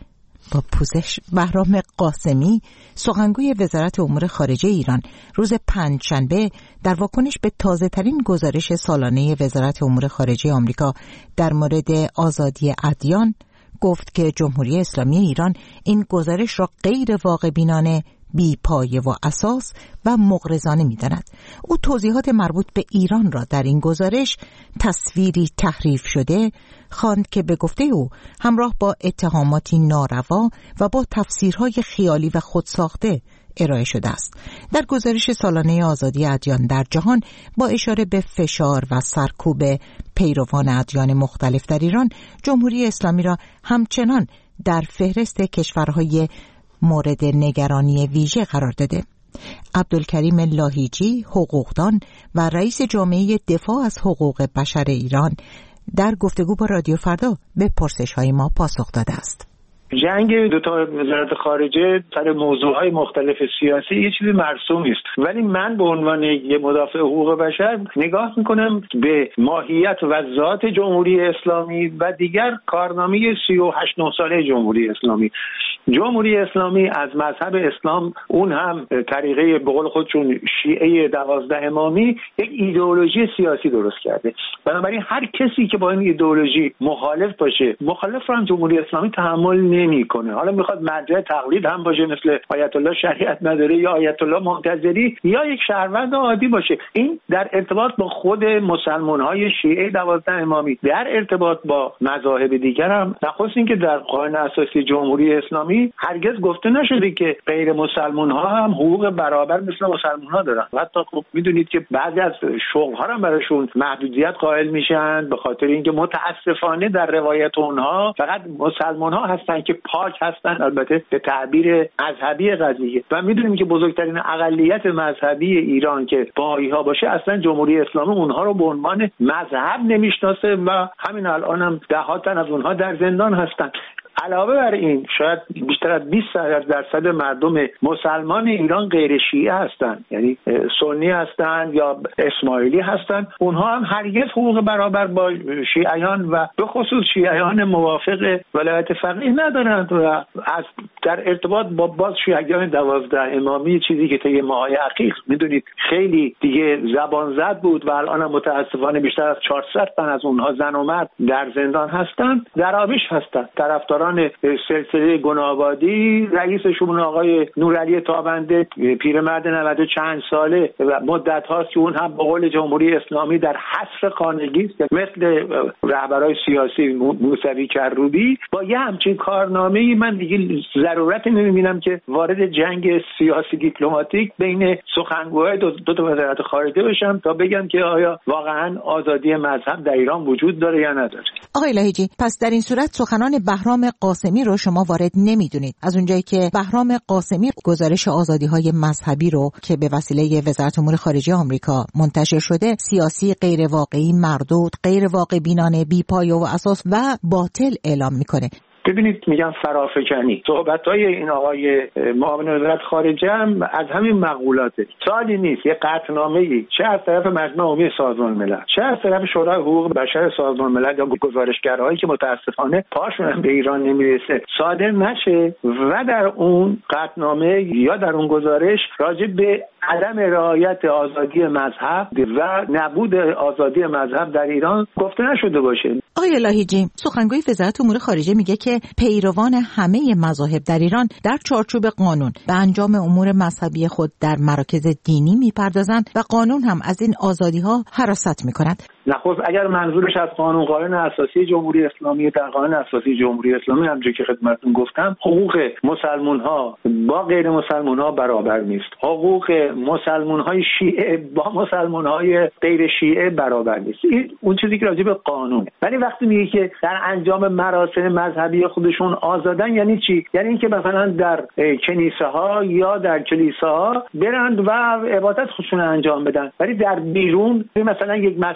با پوزش. بهرام قاسمی سخنگوی وزارت امور خارجه ایران روز پنجشنبه در واکنش به تازه ترین گزارش سالانه وزارت امور خارجه آمریکا در مورد آزادی ادیان گفت که جمهوری اسلامی ایران این گزارش را غیر واقع بینانه، بی پایه و اساس و مغرضانه می‌داند. او توضیحات مربوط به ایران را در این گزارش تصویری تحریف شده خواند که به گفته او همراه با اتهاماتی ناروا و با تفسیرهای خیالی و خودساخته ارائه شده است. در گزارش سالانه آزادی ادیان در جهان با اشاره به فشار و سرکوب پیروان ادیان مختلف در ایران، جمهوری اسلامی را همچنان در فهرست کشورهای مورد نگرانی ویژه قرار داده. عبدالکریم لاهیجی، حقوقدان و رئیس جامعه دفاع از حقوق بشر ایران، در گفتگو با رادیو فردا به پرسش‌های ما پاسخ داده است. جنگ دو تا وزارت خارجه سر موضوعهای مختلف سیاسی یه چیزی مرسومی است، ولی من به عنوان یه مدافع حقوق بشر نگاه میکنم به ماهیت و ذات جمهوری اسلامی و دیگر کارنامه 38 ساله جمهوری اسلامی. جمهوری اسلامی از مذهب اسلام، اون هم طریقه به قول خودشون شیعه 12 امامی، یک ایدئولوژی سیاسی درست کرده. بنابراین هر کسی که با این ایدئولوژی مخالف باشه، مخالف رو هم جمهوری اسلامی تحمل نمیکنه. حالا میخواد مرجع تقلید هم باشه، مثل آیت الله شریعت مداری یا آیت الله منتظری، یا یک شهروند عادی باشه. این در ارتباط با خود مسلمان‌های شیعه 12 امامی، در ارتباط با مذاهب دیگر هم، نخست این که در قانون اساسی جمهوری اسلامی هرگز گفته نشده که غیر مسلمان‌ها هم حقوق برابر مثل مسلمان‌ها دارن. حتی خب میدونید که بعضی از شغل‌ها هم براشون محدودیت قائل میشن، به خاطر اینکه متاسفانه در روایت اونها فقط مسلمان‌ها هستن که پاک هستن، البته به تعبیر مذهبی قضیه. و میدونیم که بزرگترین اقلیت مذهبی ایران که بهائی‌ها باشه، اصلا جمهوری اسلامی اونها رو به عنوان مذهب نمیشناسه و همین الان هم ده‌ها تن از اونها در زندان هستن. علاوه بر این، شاید بیشتر از 20% مردم مسلمان ایران غیر شیعه هستند، یعنی سنی هستند یا اسماعیلی هستند. اونها هم هرگز حقوق برابر با شیعیان و به خصوص شیعیان موافق ولایت فقیه ندارند و از در ارتباط با باز شیعیان 12 امامی، چیزی که طی ماهای اخیر میدونید خیلی دیگه زبان زد بود و الان هم متاسفانه بیشتر از 400 تن از اونها زن و مرد در زندان هستند، درآویش هستند. طرفداران سلسله گنابادی، رئیسشون آقای نورعلی تابنده، پیرمرد 90 چند ساله و مدت هاست که اون هم به قول جمهوری اسلامی در حصر خانگی است، مثل رهبرای سیاسی موسوی کروبی. با یه همچین کارنامه‌ای من دیگه ضرورتی نمی‌بینم که وارد جنگ سیاسی دیپلماتیک بین سخنگوهای دو تا وزارت خارجه بشم تا بگم که آیا واقعا آزادی مذهب در ایران وجود داره یا نداره. آقای لاهیجی، پس در این صورت سخنان بهرام قاسمی رو شما وارد نمیدونید، از اونجایی که بهرام قاسمی گزارش آزادی‌های مذهبی رو که به وسیله وزارت امور خارجه آمریکا منتشر شده سیاسی، غیر واقعی، مردود، غیر واقع بینانه، بی‌پایه و اساس و باطل اعلام میکنه. ببینید، میگم فرافکنی. صحبت‌های این آقای معاون وزارت خارجه هم از همین مقولاته. سالی نیست یه قطعنامه‌ای چه از طرف مجمع عمومی سازمان ملل، چه از طرف شورای حقوق بشر سازمان ملل یا گزارشگرایی که متاسفانه پاشون هم به ایران نمیرسه صادر نشه و در اون قطعنامه یا در اون گزارش راجع به عدم رعایت آزادی مذهب و نبود آزادی مذهب در ایران گفته نشده باشه. آقای لاهیجی، سخنگوی وزارت امور خارجه میگه که پیروان همه مذاهب در ایران در چارچوب قانون به انجام امور مذهبی خود در مراکز دینی میپردازند و قانون هم از این آزادی‌ها حراست میکند. نخست اگر منظورش از قانون اساسی جمهوری اسلامی، در قانون اساسی جمهوری اسلامی همونجوری که خدمتتون گفتم حقوق مسلمان‌ها با غیر مسلمان‌ها برابر نیست. حقوق مسلمان‌های شیعه با مسلمان‌های غیر شیعه برابر نیست. این اون چیزی که راجع به قانونه. ولی وقتی میگه که در انجام مراسم مذهبی خودشون آزادن، یعنی چی؟ یعنی اینکه مثلا در کنیسه‌ها یا در کلیساها برند و عبادت خودشون انجام بدن، ولی در بیرون مثلا یک مسیحی در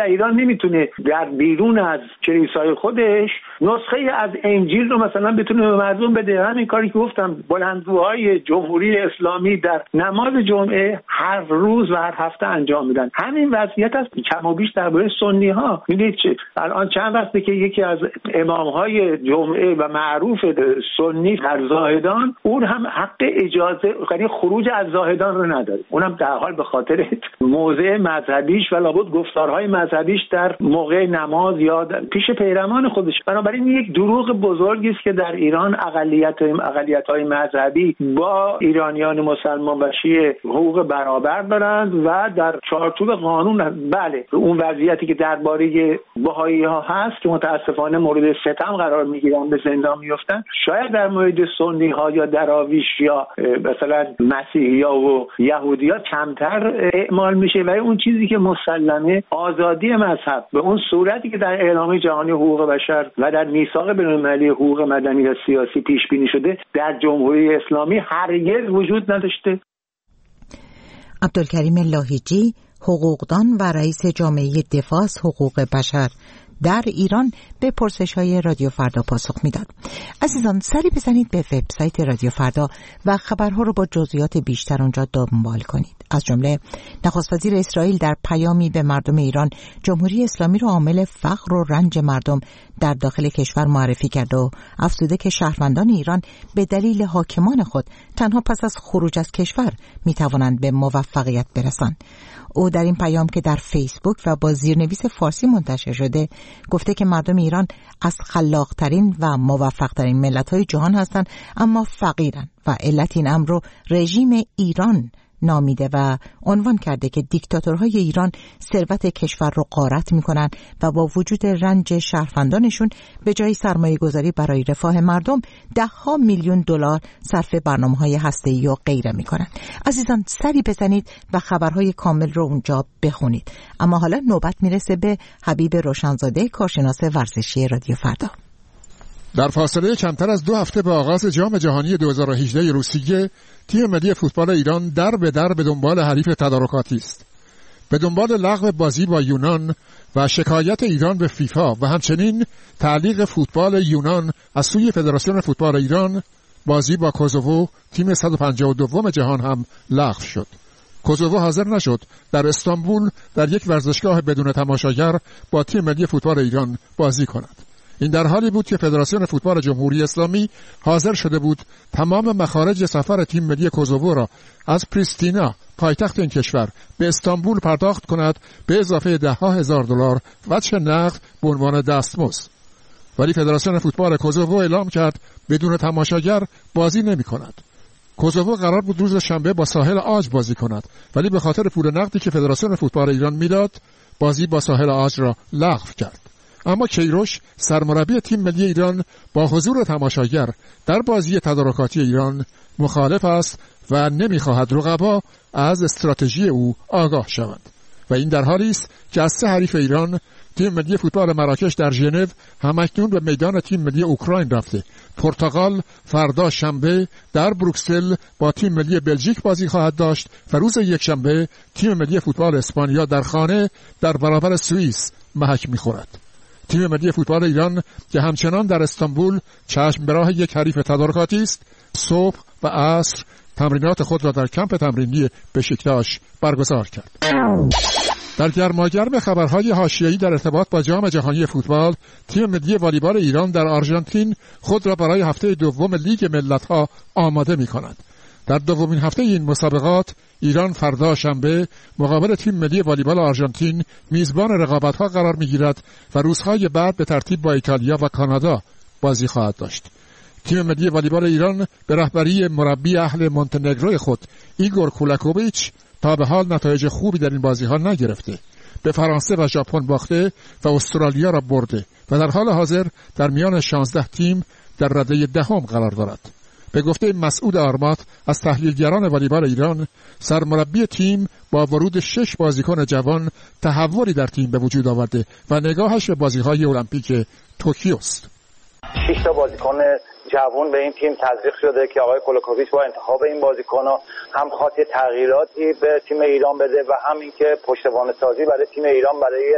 ایران نمیتونه در بیرون از کلیسای خودش نسخه از انجیل رو مثلا بتونه به مردم بده. همین کاری که گفتم، بلندگوهای جمهوری اسلامی در نماز جمعه هر روز و هر هفته انجام میدن. همین وضعیت است کم و بیش درباره سنی ها. میدید الان چند وقته که یکی از امامهای جمعه و معروف سنی در زاهدان، اون هم حق اجازه یعنی خروج از زاهدان رو نداره، اونم در حال به خاطر موضع مذهبیش و لابد گفتارهای مذهبیش در موقع نماز یا پیش پیروان خودش. بنابراین یک دروغ بزرگی است که در ایران اقلیت‌های مذهبی با ایرانیان مسلمان و شیعه حقوق برابر دارند و در چارچوب قانون. بله، اون وضعیتی که درباره بهائی‌ها هست که متاسفانه مورد ستم قرار میگیرن، به زندان میافتن، شاید در مورد سنی‌ها یا دراویش یا مثلا مسیحی‌ها و یهودی‌ها کمتر اعمال میشه. و اون چیزی که مسلمه آزادی مذهب به اون صورتی که در اعلامیه جهانی حقوق بشر و در میثاق بین‌المللی حقوق مدنی و سیاسی پیش بینی شده در جمهوری اسلامی هرگز وجود نداشته. عبدالکریم لاهیجی، حقوقدان و رئیس جامعه دفاع از حقوق بشر در ایران، به پرسش‌های رادیو فردا پاسخ میداد. عزیزان، سری بزنید به وبسایت رادیو فردا و خبرها رو با جزئیات بیشتر اونجا دنبال کنید. از جمله نخست وزیر اسرائیل در پیامی به مردم ایران جمهوری اسلامی رو عامل فقر و رنج مردم در داخل کشور معرفی کرد و افزوده که شهروندان ایران به دلیل حاکمان خود تنها پس از خروج از کشور میتوانند به موفقیت برسند. او در این پیام که در فیسبوک و با زیرنویس فارسی منتشر شده گفته که مردم ایران از خلاق‌ترین و موفق‌ترین ملت‌های جهان هستند، اما فقیرند و علت این امر رو رژیم ایران نامیده و عنوان کرده که دیکتاتورهای ایران ثروت کشور رو غارت میکنن و با وجود رنج شهروندانشون به جای سرمایه گذاری برای رفاه مردم $10 میلیون صرف برنامه‌های هسته‌ای و غیره میکنن. عزیزان، سری بزنید و خبرهای کامل رو اونجا بخونید. اما حالا نوبت میرسه به حبیب روشنزاده، کارشناس ورزشی رادیو فردا. در فاصله کمتر از 2 هفته به آغاز جام جهانی 2018 روسیه، تیم ملی فوتبال ایران در به دنبال حریف تدارکاتی است. به دنبال لغو بازی با یونان و شکایت ایران به فیفا و همچنین تعلیق فوتبال یونان از سوی فدراسیون فوتبال ایران، بازی با کوزوو، تیم 152 جهان هم لغو شد. کوزوو حاضر نشد در استانبول در یک ورزشگاه بدون تماشاگر با تیم ملی فوتبال ایران بازی کند. این در حالی بود که فدراسیون فوتبال جمهوری اسلامی حاضر شده بود تمام مخارج سفر تیم ملی کوزوو را از پریستینا، پایتخت این کشور، به استانبول پرداخت کند به اضافه $10,000 وجه نقد به عنوان دستمزد. ولی فدراسیون فوتبال کوزوو اعلام کرد بدون تماشاگر بازی نمی کند. کوزوو قرار بود روز شنبه با ساحل عاج بازی کند، ولی به خاطر پول نقدی که فدراسیون فوتبال ایران میداد، بازی با ساحل عاج را لغو کرد. اما کیروش، سرمربی تیم ملی ایران، با حضور تماشاگر در بازی تدارکاتی ایران مخالف است و نمیخواهد رقبا از استراتژی او آگاه شوند. و این در حالی است که از 3 حریف ایران، تیم ملی فوتبال مراکش در ژنو همکنون به میدان تیم ملی اوکراین رفته. پرتغال فردا شنبه در بروکسل با تیم ملی بلژیک بازی خواهد داشت و روز یکشنبه تیم ملی فوتبال اسپانیا در خانه در برابر سوئیس محک میخورد. تیم ملی فوتبال ایران که همچنان در استانبول چشم به راه یک حریف تدارکاتی است، صبح و عصر تمرینات خود را در کمپ تمرینی بشکتاش برگزار کرد. در گرماگرم خبرهای حاشیه‌ای در ارتباط با جام جهانی فوتبال، تیم ملی والیبال ایران در آرژانتین خود را برای هفته دوم لیگ ملت‌ها آماده می‌کند. در دومین هفته این مسابقات، ایران فردا شنبه مقابل تیم ملی والیبال آرژانتین میزبان رقابت‌ها قرار می‌گیرد و روزهای بعد به ترتیب با ایتالیا و کانادا بازی خواهد داشت. تیم ملی والیبال ایران به رهبری مربی اهل مونتنگرو خود ایگور کولاکوویچ تا به حال نتایج خوبی در این بازی‌ها نگرفته. به فرانسه و ژاپن باخته و استرالیا را برده و در حال حاضر در میان 16 تیم در رده دهم قرار دارد. به گفته مسعود آرمات از تحلیلگران والیبال ایران، سرمربی تیم با ورود 6 بازیکن جوان تحولی در تیم به وجود آورده و نگاهش به بازی‌های المپیک توکیو است. 6 تا بازیکن جوان به این تیم تزریق شده که آقای کولاکوویچ با انتخاب این بازیکن‌ها هم خاطر تغییراتی به تیم ایران بده و هم اینکه پشتوانه سازی برای تیم ایران برای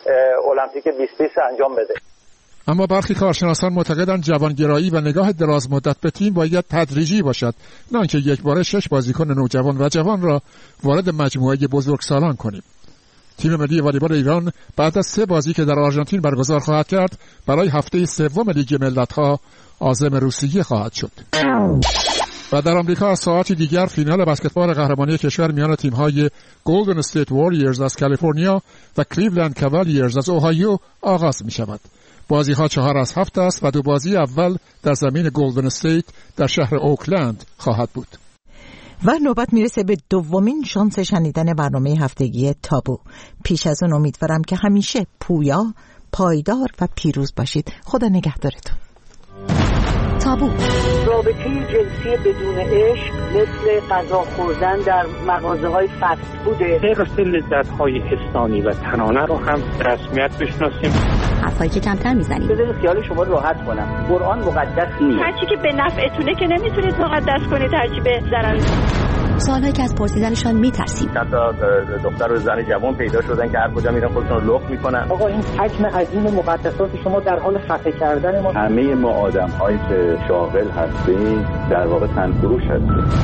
المپیک 2020 انجام بده. اما برخی کارشناسان معتقدند جوانگرایی و نگاه دراز مدت به تیم باید تدریجی باشد، نه آنکه یک باره 6 بازیکن نوجوان و جوان را وارد مجموعه بزرگسالان کنیم. تیم ملی والیبال ایران بعد از 3 بازی که در آرژانتین برگزار خواهد کرد، برای هفته 3 لیگ ملت‌ها عازم روسیه خواهد شد. و در آمریکا از ساعتی دیگر فینال بسکتبال قهرمانی کشور میان تیم‌های گلدن استیت واریورز از کالیفرنیا و کلیولند کاوالیرز از اوهایو آغاز می‌شود. بازی‌ها 4 از 7 است و 2 بازی اول در زمین گلدن استیت در شهر اوکلند خواهد بود. و نوبت میرسه به دومین شانس شنیدن برنامه هفتگی تابو. پیش از اون امیدوارم که همیشه پویا، پایدار و پیروز باشید. خدا نگهدارتون. تابو. رابطه جنسی بدون عشق مثل غذا خوردن در مغازه‌های فست فوده. حفظ لذت‌های حسانی و تنانه رو هم رسمیت بشناسیم. حرفایی که کمتر میزنیم. بذارید خیال شما راحت کنم. قرآن مقدس نیست. هرچی که به نفعتونه که نمیتونید مقدس کنید، هرچی به ضرر. سوالایی که از پرسیدنشان میترسیم. حتی دختر و زن جوان پیدا شدن که هر کجا میرن خودشون رو لخت میکنن. آقا این حجم عظیم مقدسات شما در حال خفه کردن ما. همه ما آدم‌هایی که شاغل هستیم در واقع تنفروش هستیم.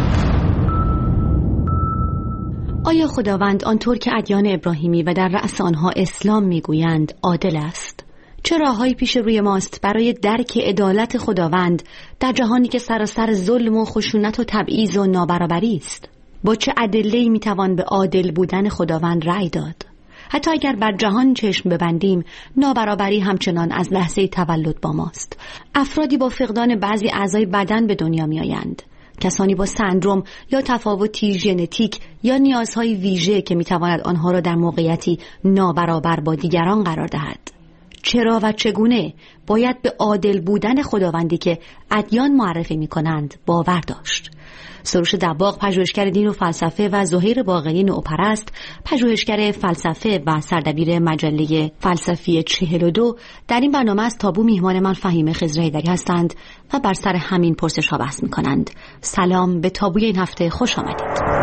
آیا خداوند آنطور که ادیان ابراهیمی و در رأس آنها اسلام میگویند عادل است؟ چه راههایی پیش روی ماست برای درک عدالت خداوند در جهانی که سراسر ظلم و خشونت و تبعیض و نابرابری است؟ با چه ادله‌ای میتوان به عادل بودن خداوند رأی داد؟ حتی اگر بر جهان چشم ببندیم، نابرابری همچنان از لحظه تولد با ماست. افرادی با فقدان بعضی اعضای بدن به دنیا میآیند. کسانی با سندروم یا تفاوتی ژنتیک یا نیازهای ویژه که میتواند آنها را در موقعیتی نابرابر با دیگران قرار دهد. چرا و چگونه باید به عادل بودن خداوندی که ادیان معرفی می‌کنند باور داشت؟ سروش دباغ، پژوهشگر دین و فلسفه، و زهیر باقری، نوپرست، پژوهشگر فلسفه و سردبیر مجله فلسفی 42، در این برنامه از تابو میهمان من فهیمه خضر حیدری هستند و بر سر همین پرسش‌ها بحث می‌کنند. سلام، به تابوی این هفته خوش آمدید.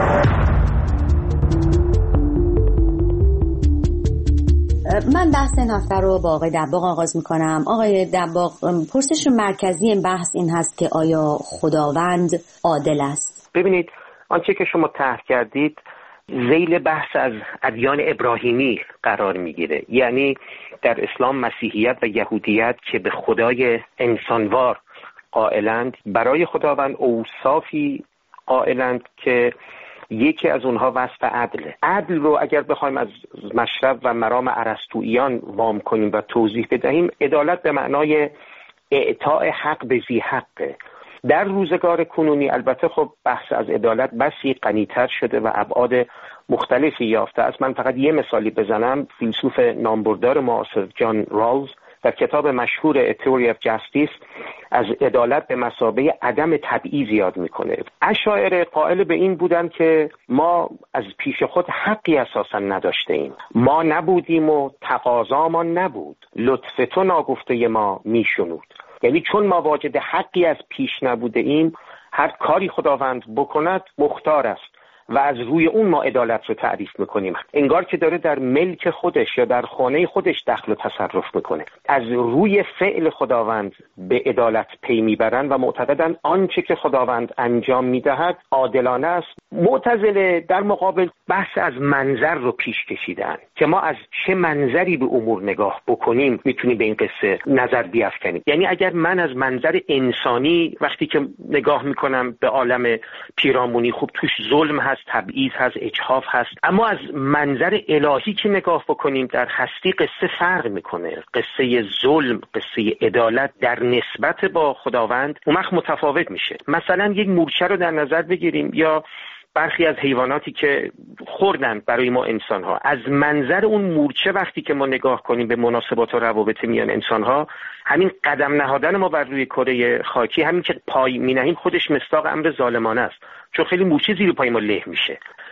من بحث این هفته رو با آقای دباغ آغاز میکنم. آقای دباغ، پرسش مرکزی این بحث این هست که آیا خداوند عادل است؟ ببینید، آنچه که شما طرح کردید ذیل بحث از ادیان ابراهیمی قرار میگیره، یعنی در اسلام، مسیحیت و یهودیت که به خدای انسانوار قائلند، برای خداوند اوصافی قائلند که یکی از اونها وصف عدله. عدل رو اگر بخوایم از مشرب و مرام ارسطوییان وام کنیم و توضیح بدهیم، عدالت به معنای اعطاء حق به ذی حقه. در روزگار کنونی البته خب بحث از عدالت بسی غنی‌تر شده و ابعاد مختلفی یافته است. من فقط یه مثالی بزنم. فیلسوف نامبردار معاصر جان رالز در کتاب مشهور Theory of Justice از عدالت به مثابه عدم تبعیض یاد میکنه. اشاعره قائل به این بودن که ما از پیش خود حقی اساسا نداشته ایم، ما نبودیم و تقاضامان نبود، لطف تو ناگفته ما میشنود. یعنی چون ما واجد حقی از پیش نبوده ایم، هر کاری خداوند بکند مختار است و از روی اون ما عدالت رو تعریف میکنیم. انگار که داره در ملک خودش یا در خانه خودش دخل و تصرف میکنه. از روی فعل خداوند به عدالت پی میبرن و معتقدن آنچه که خداوند انجام میدهد عادلانه است. معتزله در مقابل بحث از منظر رو پیش کشیدن که ما از چه منظری به امور نگاه بکنیم میتونیم به این قصه نظر بیافکنیم. یعنی اگر من از منظر انسانی وقتی که نگاه میکنم به عالم پیرامونی، خوب توش ظلم هست، تبعیض هست، اجحاف هست، اما از منظر الهی که نگاه بکنیم در هستی قصه فرق میکنه. قصه ظلم، قصه عدالت در نسبت با خداوند اون وقت متفاوت میشه. مثلا یک مورچه رو در نظر بگیریم یا برخی از حیواناتی که خوردن برای ما انسان‌ها. از منظر اون مورچه وقتی که ما نگاه کنیم به مناسبات و روابط میان انسان‌ها، همین قدم نهادن ما بر روی کره خاکی، همین که پای می‌نهیم خودش مصداق امر ظالمانه است، چون خیلی مورچه زیر پای ما له میشه.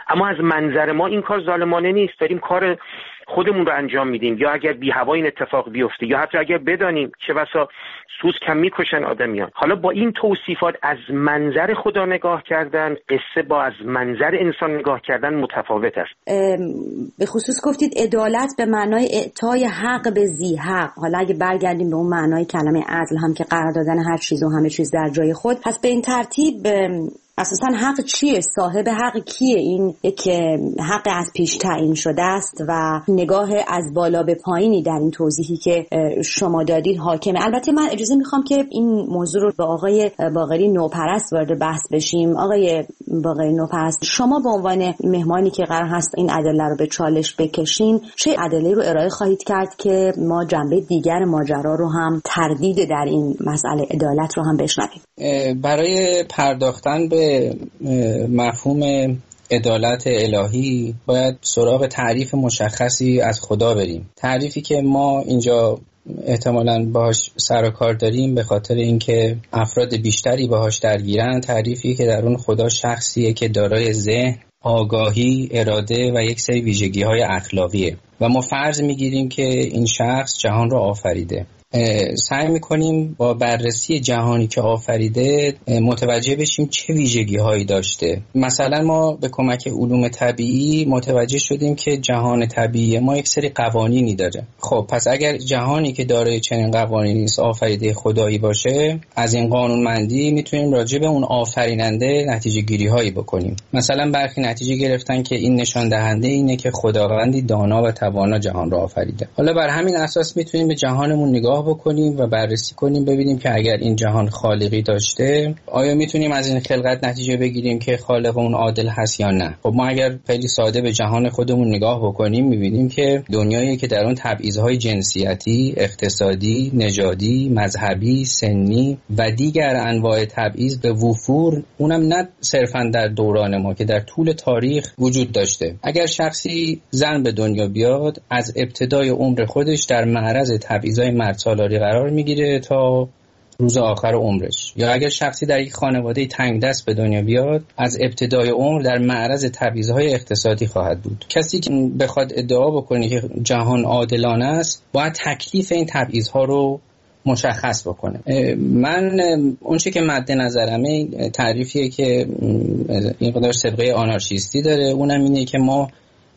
اما از منظر ما این کار ظالمانه نیست، داریم کار خودمون رو انجام میدیم. یا اگر بی هوا این اتفاق بیفته، یا حتی اگر بدانیم چه بسا سوز کم میکشن آدمیان. حالا با این توصیفات از منظر خدا نگاه کردن، قصه با از منظر انسان نگاه کردن متفاوت است. به خصوص گفتید عدالت به معنای اعطای حق به ذی حق. حالا اگه برگردیم به اون معنای کلمه عدل هم که قرار دادن هر چیز و همه چیز در جای خود، پس به این ترتیب اساساً حق چیه؟ صاحب حق کیه؟ این که حق از پیش تعیین شده است و نگاه از بالا به پایینی در این توضیحی که شما دادید حاکمه. البته من اجازه میخوام که این موضوع رو با آقای باقری نوپرست وارد بحث بشیم. آقای باقری نوپرست، شما به عنوان مهمانی که قرار هست این ادله رو به چالش بکشین، چه ادله رو ارائه خواهید کرد که ما جنبه دیگر ماجرا رو هم، تردید در این مسئله عدالت رو هم بشنویم؟ برای پرداختن به مفهوم عدالت الهی باید سراغ تعریف مشخصی از خدا بریم. تعریفی که ما اینجا احتمالاً باهاش سر و کار داریم به خاطر اینکه افراد بیشتری باهاش درگیرن، تعریفی که در اون خدا شخصیه که دارای ذهن، آگاهی، اراده و یک سری ویژگی‌های اخلاقیه و ما فرض می‌گیریم که این شخص جهان رو آفریده. سعی میکنیم با بررسی جهانی که آفریده متوجه بشیم چه ویژگی هایی داشته. مثلا ما به کمک علوم طبیعی متوجه شدیم که جهان طبیعی ما یک سری قوانینی داره. خب پس اگر جهانی که داره چنین قوانینی است آفریده خدایی باشه، از این قانونمندی میتونیم راجع به اون آفریننده نتیجه گیری هایی بکنیم. مثلا برخی نتیجه گرفتن که این نشان دهنده اینه که خداوندی دانا و توانا جهان را آفریده. حالا بر همین اساس میتونیم به جهانمون نگاه بکنیم و بررسی کنیم ببینیم که اگر این جهان خالقی داشته، آیا میتونیم از این خلقت نتیجه بگیریم که خالق اون عادل هست یا نه. خب ما اگر خیلی ساده به جهان خودمون نگاه بکنیم میبینیم که دنیایی که در اون تبعیض‌های جنسیتی، اقتصادی، نژادی، مذهبی، سنی و دیگر انواع تبعیض به وفور، اونم نه صرفاً در دوران ما که در طول تاریخ وجود داشته. اگر شخصی زن به دنیا بیاد، از ابتدای عمر خودش در معرض تبعیض‌های مرد سالاری قرار میگیره تا روز آخر عمرش. یا اگر شخصی در یک خانواده تنگ دست به دنیا بیاد، از ابتدای عمر در معرض تبعیض‌های اقتصادی خواهد بود. کسی که بخواد ادعا بکنه که جهان عادلانه است، باید تکلیف این تبعیض‌ها رو مشخص بکنه. من اون چیزی که مد نظرمه تعریفیه که این قدر سابقه آنارشیستی داره، اونم اینه که ما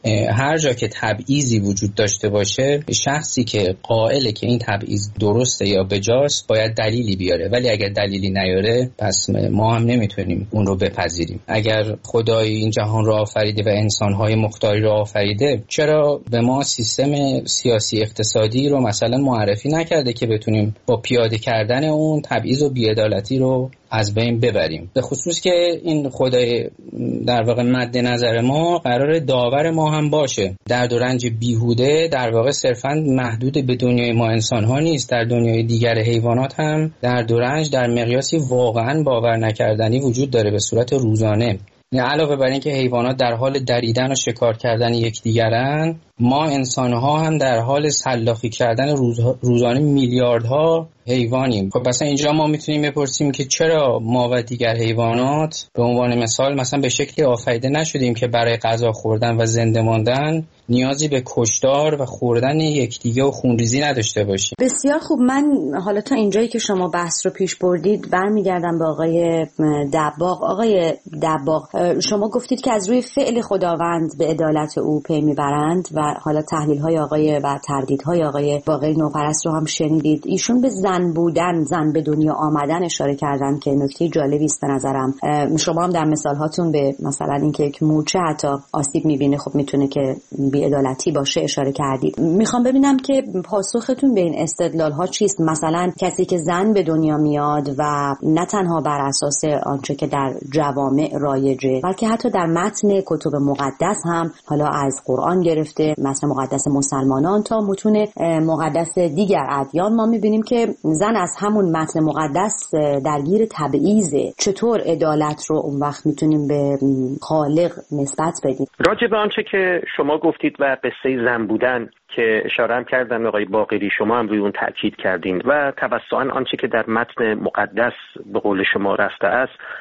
هر جا که تبعیضی وجود داشته باشه، شخصی که قائله که این تبعیض درسته یا بجاست باید دلیلی بیاره، ولی اگر دلیلی نیاره پس ما هم نمیتونیم اون رو بپذیریم. اگر خدای این جهان رو آفریده و انسان‌های مختاری رو آفریده، چرا به ما سیستم سیاسی اقتصادی رو مثلا معرفی نکرده که بتونیم با پیاده کردن اون تبعیض و بی‌عدالتی رو از بین ببریم؟ به خصوص که این خدای در واقع مد نظر ما قرار داور ما هم باشه. درد و رنج بیهوده در واقع صرفاً محدود به دنیای ما انسان ها نیست، در دنیای دیگر حیوانات هم درد و رنج در مقیاسی واقعاً باور نکردنی وجود داره به صورت روزانه. علاوه بر این که حیوانات در حال دریدن و شکار کردن یکدیگرن، ما انسان‌ها هم در حال سلاخی کردن روزانه میلیاردها حیوانیم. خب مثلا اینجا ما میتونیم بپرسیم که چرا ما و دیگر حیوانات به عنوان مثال مثلا به شکلی آفریده نشدیم که برای غذا خوردن و زنده ماندن نیازی به کشتار و خوردن یکدیگه و خونریزی نداشته باشیم. بسیار خوب. من حالا تا اینجایی که شما بحث رو پیش بردید برمیگردم به آقای دباغ. آقای دباغ، شما گفتید که از روی فعل خداوند به عدالت او پی میبرند و حالا تحلیل‌های آقای و تردیدهای آقای باقری نوپرست رو هم شنیدید. ایشون به زن بودن، زن به دنیا آمدن اشاره کردن که نکته جالبی است به نظرم. شما هم در مثال‌هاتون به مثلا اینکه یک مورچه حتی آسیب می‌بینه، خب میتونه که بی‌عدالتی باشه اشاره کردید. میخوام ببینم که پاسختون به این استدلال‌ها چیست؟ مثلا کسی که زن به دنیا میاد و نه تنها بر اساس آنچه که در جوامع رایجه، بلکه حتی در متن کتب مقدس هم، حالا از قرآن گرفته متن مقدس مسلمانان تا متون مقدس دیگر ادیان، ما میبینیم که زن از همون متن مقدس درگیر تبعیضه. چطور عدالت رو اون وقت میتونیم به خالق نسبت بدیم؟ راجع به آنچه که شما گفتید و قصه زن بودن که اشاره هم کردن آقای باقری، شما هم روی اون تاکید کردین و توسطاً آنچه که در متن مقدس به قول شما رفته است،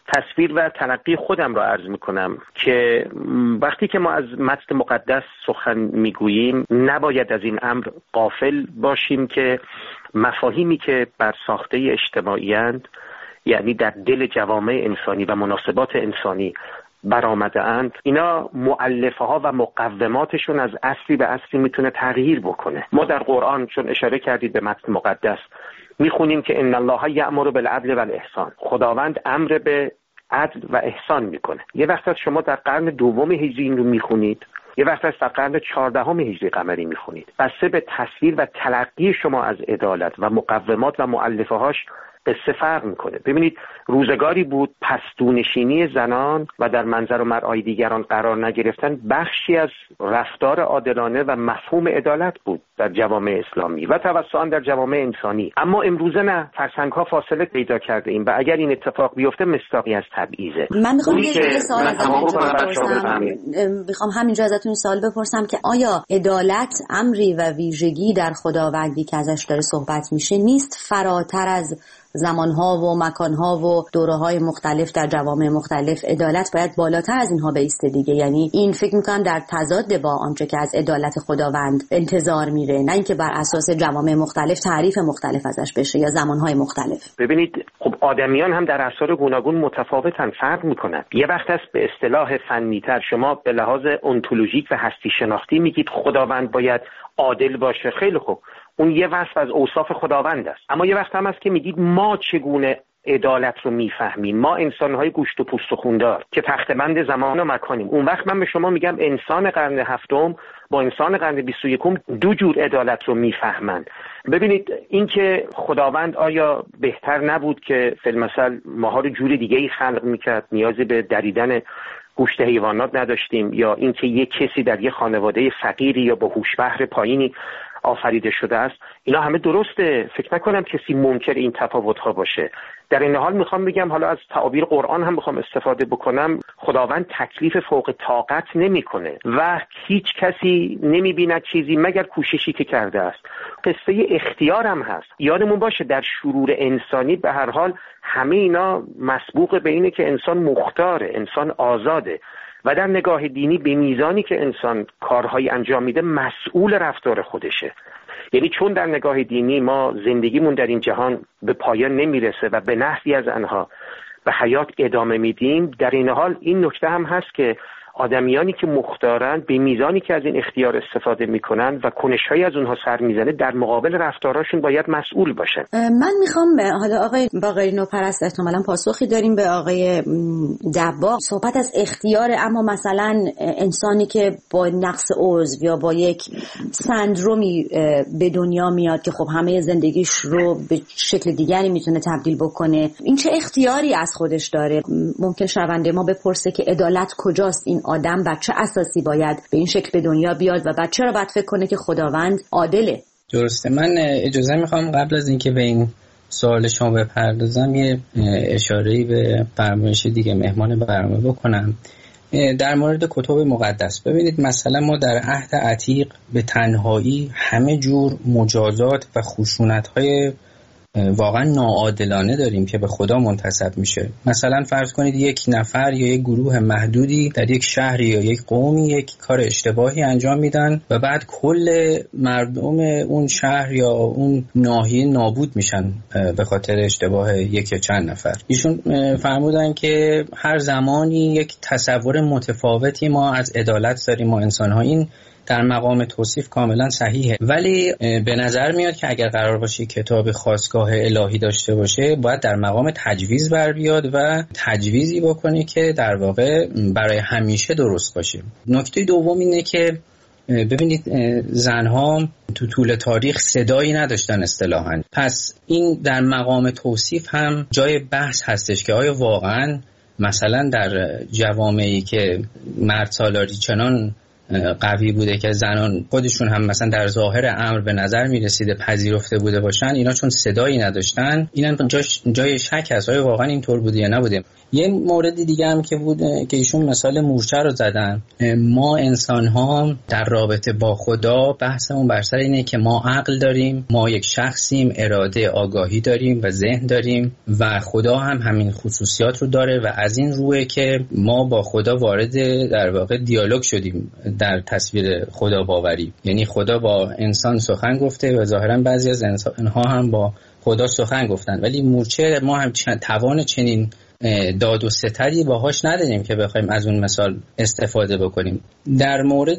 تصویر و تلقی خودم را عرض میکنم که وقتی که ما از متن مقدس سخن میگوییم نباید از این امر غافل باشیم که مفاهیمی که بر ساخته اجتماعی اند، یعنی در دل جوامع انسانی و مناسبات انسانی برآمده اند، اینا مؤلفه ها و مقوماتشون از اصلی به اصلی میتونه تغییر بکنه. ما در قرآن چون اشاره کردید به متن مقدس میخونیم که ان الله یأمر بالعدل والاحسان، خداوند امر به عدل و احسان میکنه. یه وقت از شما در قرن دوم هجری این رو میخونید، یه وقت از در قرن 14 هجری قمری میخونید. بسته به تصویر و تلقی شما از عدالت و مقومات و مؤلفه هاش قصه فرق میکنه. ببینید روزگاری بود پستونشینی زنان و در منظر و مرعای دیگران قرار نگرفتن بخشی از رفتار عادلانه و مفهوم عدالت بود در جوامع اسلامی و توسط آن در جوامع انسانی. اما امروزه نه، فرسنگ‌ها فاصله پیدا کرده ایم و اگر این اتفاق بیفته مستاقی از تبعیضه. من میخوام یه سوال همینجا ازتون سوال بپرسم که آیا عدالت امری و ویژگی در خداوندی که ازش داره صحبت میشه نیست فراتر از زمانها و مکانها و دوره‌های مختلف در جوامع مختلف؟ عدالت باید بالاتر از اینها بایسته دیگه. یعنی این فکر میکنم در تضاد با آنچه که از عدالت خداوند انتظار میره، نه اینکه بر اساس جوامع مختلف تعریف مختلف ازش بشه یا زمانهای مختلف. ببینید خب آدمیان هم در اثار گوناگون متفاوتن، فرق میکنن. یه وقت است به اصطلاح فنی‌تر شما به لحاظ انتولوژیک و هستی شناختی میگید خداوند باید عادل باشه، خیلی خوب، اون یه وصف از اوصاف خداوند است. اما یه وقت هم هست که میگید ما چگونه عدالت رو میفهمیم، ما انسان‌های گوشت و پوست و خوندار که تخته‌بند زمان و مکانیم. اون وقت من به شما میگم انسان قرن هفتم با انسان قرن 21 دو جور عدالت رو میفهمن. ببینید این که خداوند آیا بهتر نبود که فی المثل ماها رو جور دیگه‌ای خلق میکرد، نیازی به دریدن گوشت حیوانات نداشتیم، یا اینکه یک کسی در یک خانواده فقیری یا با هوش‌بهر پایینی آفریده شده است، اینا همه درسته. فکر نکنم کسی منکر این تفاوت‌ها باشه. در این حال میخوام بگم، حالا از تعابیر قرآن هم میخوام استفاده بکنم، خداوند تکلیف فوق طاقت نمیکنه و هیچ کسی نمیبیند چیزی مگر کوششی که کرده است. قصه اختیار هم هست. یادمون باشه در شرور انسانی به هر حال همه اینا مسبوق به اینه که انسان مختاره، انسان آزاده و در نگاه دینی به میزانی که انسان کارهایی انجام میده مسئول رفتار خودشه. یعنی چون در نگاه دینی ما زندگیمون در این جهان به پایان نمیرسه و به نحوی از آنها به حیات ادامه میدیم، در این حال این نکته هم هست که آدمیانی که مختارن به میزانی که از این اختیار استفاده میکنن و کنش‌هایی از اونها سر میزنه در مقابل رفتاراشون باید مسئول باشن. من میخوام حالا آقای باقری نوپرست احتمالاً پاسخی داریم به آقای دباغ، صحبت از اختیار، اما مثلا انسانی که با نقص عضو یا با یک سندرومی به دنیا میاد که خب همه زندگیش رو به شکل دیگری میتونه تبدیل بکنه، این چه اختیاری از خودش داره؟ ممکن شنونده ما بپرسه که عدالت کجاست؟ این آدم بر چه اساسی باید به این شکل به دنیا بیاد و بعد چرا باید فکر کنه که خداوند عادله؟ درسته. من اجازه میخوام قبل از اینکه به این سوال شما بپردازم یه اشاره‌ای به فرمایش دیگه مهمان برنامه بکنم در مورد کتب مقدس. ببینید مثلا ما در عهد عتیق به تنهایی همه جور مجازات و خشونت‌های واقعا ناعادلانه داریم که به خدا منتسب میشه. مثلا فرض کنید یک نفر یا یک گروه محدودی در یک شهر یا یک قومی یک کار اشتباهی انجام میدن و بعد کل مردم اون شهر یا اون ناحیه نابود میشن به خاطر اشتباه یک یا چند نفر. ایشون فرمودن که هر زمانی یک تصور متفاوتی ما از عدالت داریم ما انسان‌ها. این در مقام توصیف کاملا صحیحه، ولی به نظر میاد که اگر قرار باشه کتاب خاستگاه الهی داشته باشه باید در مقام تجویز بر بیاد و تجویزی بکنه که در واقع برای همیشه درست باشه. نکته دوم اینه که ببینید زنها تو طول تاریخ صدایی نداشتن اصطلاحاً، پس این در مقام توصیف هم جای بحث هستش که آیا واقعاً مثلا در جوامعی که مرد سالاری چنان قوی بوده که زنان خودشون هم مثلا در ظاهر امر به نظر میرسیده پذیرفته بوده باشن، اینا چون صدایی نداشتن اینا جای شک هست آیا واقعا اینطور بوده یا نبوده. یه مورد دیگه هم که بود که ایشون مثال مورچه رو زدن، ما انسان ها در رابطه با خدا بحثمون بر سر اینه که ما عقل داریم، ما یک شخصیم، اراده، آگاهی داریم و ذهن داریم و خدا هم همین خصوصیات رو داره و از این روه که ما با خدا وارد در واقع دیالوگ شدیم در تصویر خدا باوری، یعنی خدا با انسان سخن گفته و ظاهرا بعضی از انسان‌ها هم با خدا سخن گفتن، ولی مورچه ما هم توان چنین داد و ستدی باهاش نداریم که بخوایم از اون مثال استفاده بکنیم. در مورد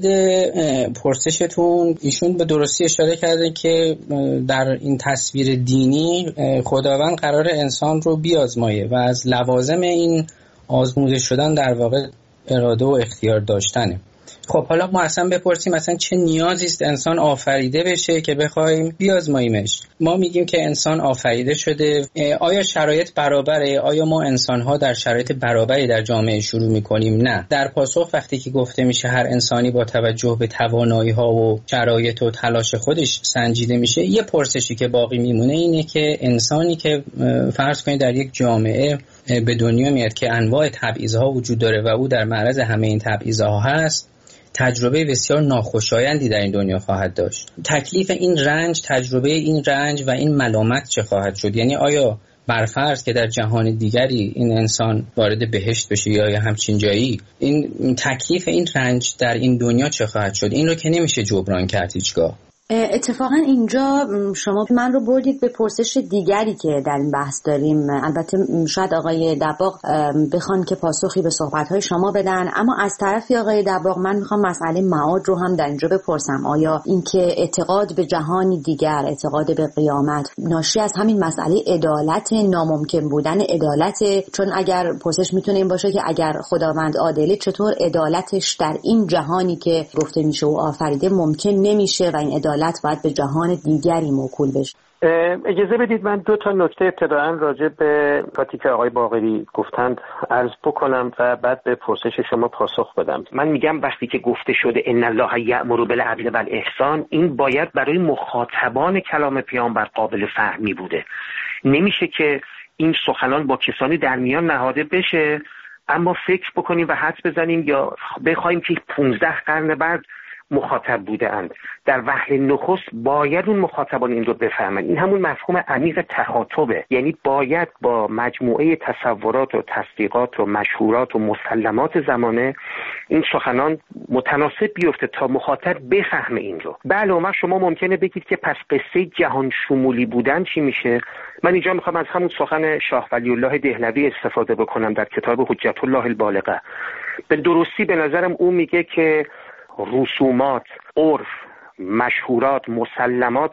پرسشتون ایشون به درستی اشاره کرده که در این تصویر دینی خداوند قرار انسان رو بیازمایه و از لوازم این آزموده شدن در واقع اراده و اختیار داشتنه. خب حالا ما اصلا بپرسیم مثلا چه نیازی است انسان آفریده بشه که بخوایم بیازماییمش؟ ما میگیم که انسان آفریده شده، آیا شرایط برابره؟ آیا ما انسان‌ها در شرایط برابری در جامعه شروع می‌کنیم؟ نه. در پاسخ وقتی که گفته میشه هر انسانی با توجه به توانایی‌ها و شرایط و تلاش خودش سنجیده میشه، یه پرسشی که باقی میمونه اینه که انسانی که فرض کنید در یک جامعه به دنیا میاد که انواع تبعیض‌ها وجود داره و او در معرض همه این تبعیض‌ها هست، تجربه بسیار ناخوشایندی در این دنیا خواهد داشت. تکلیف این رنج، تجربه این رنج و این ملامت چه خواهد شد؟ یعنی آیا برفرض که در جهان دیگری این انسان وارد بهشت بشه یا همچین جایی، این تکلیف این رنج در این دنیا چه خواهد شد؟ این رو که نمیشه جبران کرد هیچگاه. اتفاقا اینجا شما من رو بردید به پرسش دیگری که در این بحث داریم. البته شاید آقای دباغ بخوان که پاسخی به صحبت‌های شما بدن، اما از طرفی آقای دباغ من میخوام مسئله معاد رو هم در اینجا بپرسم. آیا اینکه اعتقاد به جهانی دیگر، اعتقاد به قیامت ناشی از همین مسئله عدالت، ناممکن بودن عدالت؟ چون اگر پرسش میتونه این باشه که اگر خداوند عادله چطور عدالتش در این جهانی که گفته میشه و آفریده ممکن نمیشه و این عدالت باید به جهان دیگری موکول بشه؟ اجازه بدید من دو تا نکته ابتداً راجع به کاتی که آقای باقری گفتند عرض بکنم و بعد به پرسش شما پاسخ بدم. من میگم وقتی که گفته شده ان الله یأمر بالعدل والاحسان، این باید برای مخاطبان کلام پیامبر قابل فهمی بوده. نمیشه که این سخنان با کسانی در میان نهاده بشه اما فکر بکنیم و حدس بزنیم یا بخوایم که 15 قرن بعد مخاطب بوده اند. در وهله نخست باید اون مخاطبان این رو بفهمن. این همون مفهوم عمیق تخاطبه، یعنی باید با مجموعه تصورات و تصدیقات و مشهورات و مسلمات زمانه این سخنان متناسب بیفته تا مخاطب بفهمه این رو. بله اون شما ممکنه بگید که پس قصه جهان شمولی بودن چی میشه؟ من اینجا میخوام از همون سخن شاه ولی الله دهلوی استفاده بکنم در کتاب حجت الله البالغه. به درستی به نظرم اون میگه که رسومات، عرف، مشهورات، مسلمات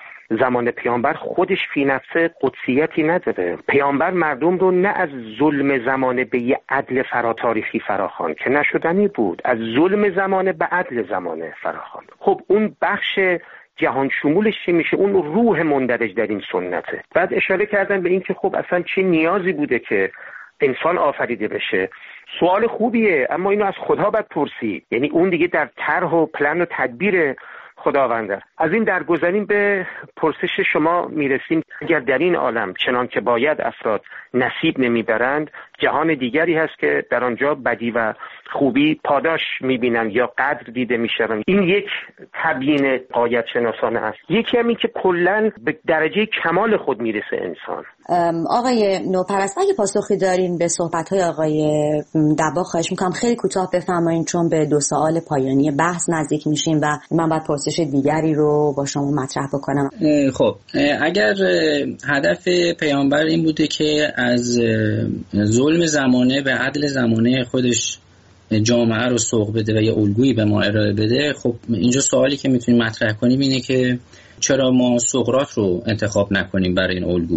زمان پیامبر خودش فی نفسه قدسیتی نداره. پیامبر مردم رو نه از ظلم زمانه به یه عدل فراتاریخی فراخواند که نشدنی بود، از ظلم زمانه به عدل زمانه فراخواند. خب اون بخش جهان شمولش چی میشه؟ اون روح مندرج در این سنته. بعد اشاره کردن به این که خب اصلا چه نیازی بوده که انسان آفریده بشه. سوال خوبیه اما اینو از خدا باید پرسید، یعنی اون دیگه در طرح و پلن و تدبیر خداونده. از این درگذریم به پرسش شما میرسیم. اگر در این عالم چنان که باید افراد نصیب نمیبرند، جهان دیگری هست که در آنجا بدی و خوبی پاداش میبینن یا قدر دیده میشن. این یک تبیین غایت شناسانه است. یکی هم این که کلن به درجه کمال خود میرسه انسان. آقای نوپرست اگه پاسخی دارین به صحبت‌های آقای دباغ خواهش میکنم خیلی کوتاه بفرمایید، چون به 2 سوال پایانی بحث نزدیک میشیم و من باید پرسش دیگری رو با شما مطرح بکنم. خب اگر هدف پیامبر این بوده که از ظلم زمانه به عدل زمانه خودش جامعه رو سوق بده و یه الگویی به ما ارائه بده، خب اینجا سوالی که میتونیم مطرح کنیم اینه که چرا ما سقراط رو انتخاب نکنیم برای این الگو؟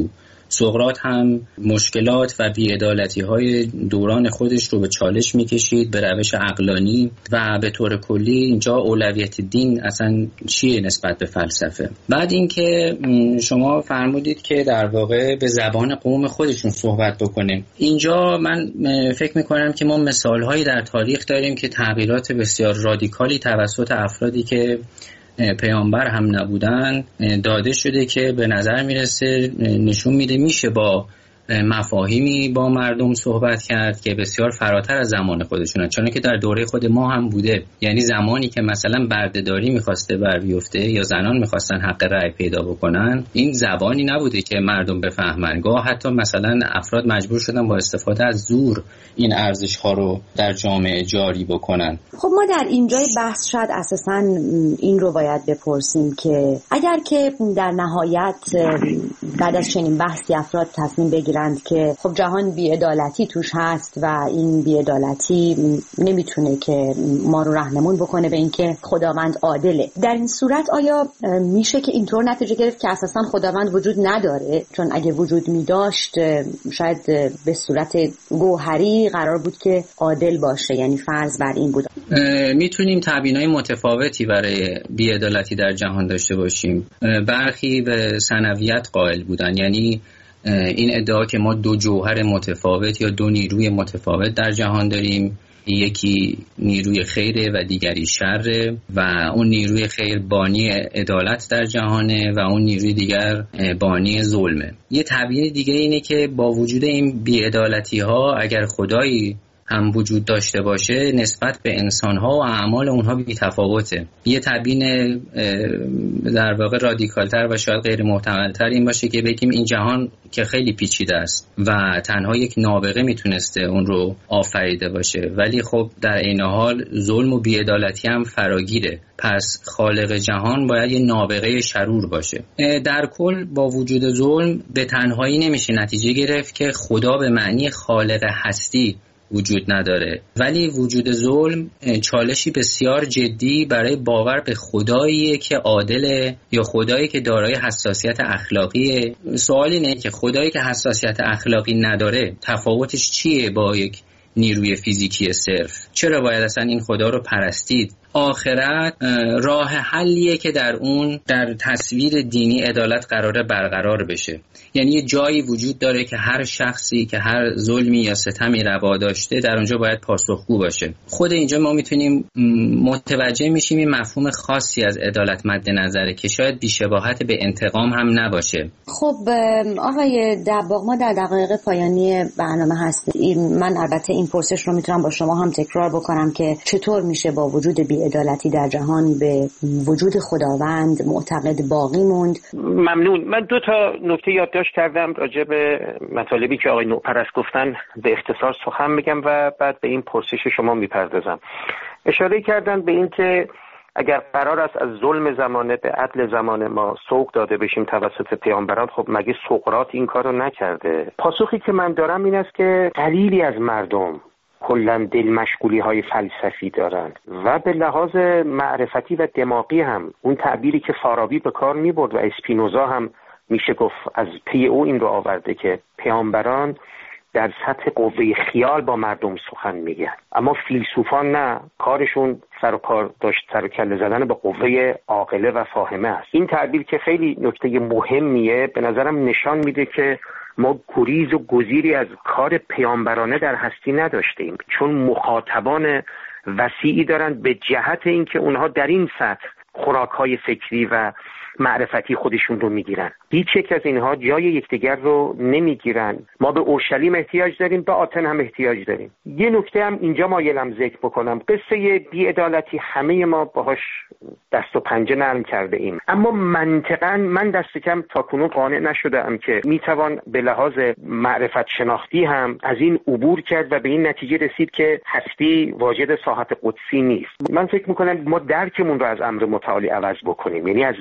سقراط هم مشکلات و بی‌عدالتی‌های دوران خودش رو به چالش می‌کشید به روش عقلانی و به طور کلی اینجا اولویت دین اصلا چیه نسبت به فلسفه. بعد اینکه شما فرمودید که در واقع به زبان قوم خودشون صحبت بکنیم. اینجا من فکر می‌کنم که ما مثال‌هایی در تاریخ داریم که تغییرات بسیار رادیکالی توسط افرادی که پیامبر هم نبودن داده شده که به نظر میرسه نشون میده میشه با مفاهیمی با مردم صحبت کرد که بسیار فراتر از زمان خودشونه، چون که در دوره خود ما هم بوده. یعنی زمانی که مثلا بردهداری میخواسته بر بیفته یا زنان میخواستن حق رأی پیدا بکنن، این زبانی نبوده که مردم بفهمن. گاه حتی مثلا افراد مجبور شدن با استفاده از زور این ارزش ها رو در جامعه جاری بکنن. خب ما در اینجای بحث شاید اساساً این رو باید بپرسیم که اگر که در نهایت بعد از چنین بحثی افراد تصمیم بگیرند که خب جهان بی‌عدالتی توش هست و این بی‌عدالتی نمیتونه که ما رو راهنمون بکنه به اینکه خداوند عادله، در این صورت آیا میشه که اینطور نتیجه گرفت که اساساً خداوند وجود نداره؟ چون اگه وجود می‌داشت شاید به صورت گوهری قرار بود که عادل باشه، یعنی فرض بر این بود. میتونیم تبیین‌های متفاوتی برای بی‌عدالتی در جهان داشته باشیم. برخی به ثنویت قائل بودن، یعنی این ادعا که ما دو جوهر متفاوت یا دو نیروی متفاوت در جهان داریم، یکی نیروی خیره و دیگری شره و اون نیروی خیر بانی عدالت در جهانه و اون نیروی دیگر بانی ظلمه. یه تبیین دیگه اینه که با وجود این بی‌عدالتی ها اگر خدایی هم وجود داشته باشه نسبت به انسان‌ها و اعمال اونها بی‌تفاوته. یه تبیین در واقع رادیکال‌تر و شاید غیر محتمل‌تر این باشه که بگیم این جهان که خیلی پیچیده است و تنها یک نابغه میتونسته اون رو آفریده باشه، ولی خب در عین حال ظلم و بی‌عدالتی هم فراگیره. پس خالق جهان باید یه نابغه شرور باشه. در کل با وجود ظلم به تنهایی نمیشه نتیجه گرفت که خدا به معنی خالق هستی وجود نداره، ولی وجود ظلم چالشی بسیار جدی برای باور به خداییه که عادله یا خدایی که دارای حساسیت اخلاقیه. سوال اینه که خدایی که حساسیت اخلاقی نداره تفاوتش چیه با یک نیروی فیزیکی صرف؟ چرا باید اصلا این خدا رو پرستید؟ آخرت راه حلیه که در اون در تصویر دینی عدالت قراره برقرار بشه. یعنی یه جایی وجود داره که هر شخصی که هر ظلمی یا ستمی روا داشته در اونجا باید پاسخگو باشه. خود اینجا ما میتونیم متوجه میشیم این مفهوم خاصی از عدالت مد نظره که شاید بی‌شباهت به انتقام هم نباشه. خب آقای دباغ، ما در دقایق پایانی برنامه هستیم. من البته این پرسش رو میتونم با شما هم تکرار بکنم که چطور میشه با وجود بی‌عدالتی در جهان به وجود خداوند معتقد باقی موند؟ ممنون. من دو تا نکته یادداشت کردم راجع به مطالبی که آقای نوپرست گفتن، به اختصار سخن بگم و بعد به این پرسش شما میپردازم. اشاره کردن به این که اگر قرار است از ظلم زمانه به عدل زمانه ما سوق داده بشیم توسط پیامبران، خب مگه سقراط این کارو نکرده؟ پاسخی که من دارم این است که قلیلی از مردم کلاً دل مشغولی های فلسفی دارند و به لحاظ معرفتی و دماغی هم اون تعبیری که فارابی به کار می برد و اسپینوزا هم میشه گفت از پی او این رو آورده که پیامبران در سطح قوه خیال با مردم سخن میگن، اما فیلسوفان نه، کارشون سر و کار داشت سر و کله زدن به قوه عاقله و فاهمه است. این تعبیر که خیلی نکته مهمیه به نظرم نشان میده که ما گریز و گزیری از کار پیامبرانه در هستی نداشتیم، چون مخاطبان وسیعی دارند به جهت اینکه اونها در این سطح خوراک‌های فکری و معرفتی خودشون رو میگیرن. هیچ یک از اینها جای یکدیگر رو نمیگیرن. ما به اورشلیم احتیاج داریم، به آتن هم احتیاج داریم. یه نکته هم اینجا مایلم ذکر بکنم، قصه بی‌عدالتی همه ما باهاش دست و پنجه نرم کرده ایم، اما منطقاً من دست کم تاکنون قانع نشدم که میتوان به لحاظ معرفت شناختی هم از این عبور کرد و به این نتیجه رسید که هستی واجد ساحت قدسی نیست. من فکر میکنم ما درکمون رو از امر متعالی عوض بکنیم، یعنی از درک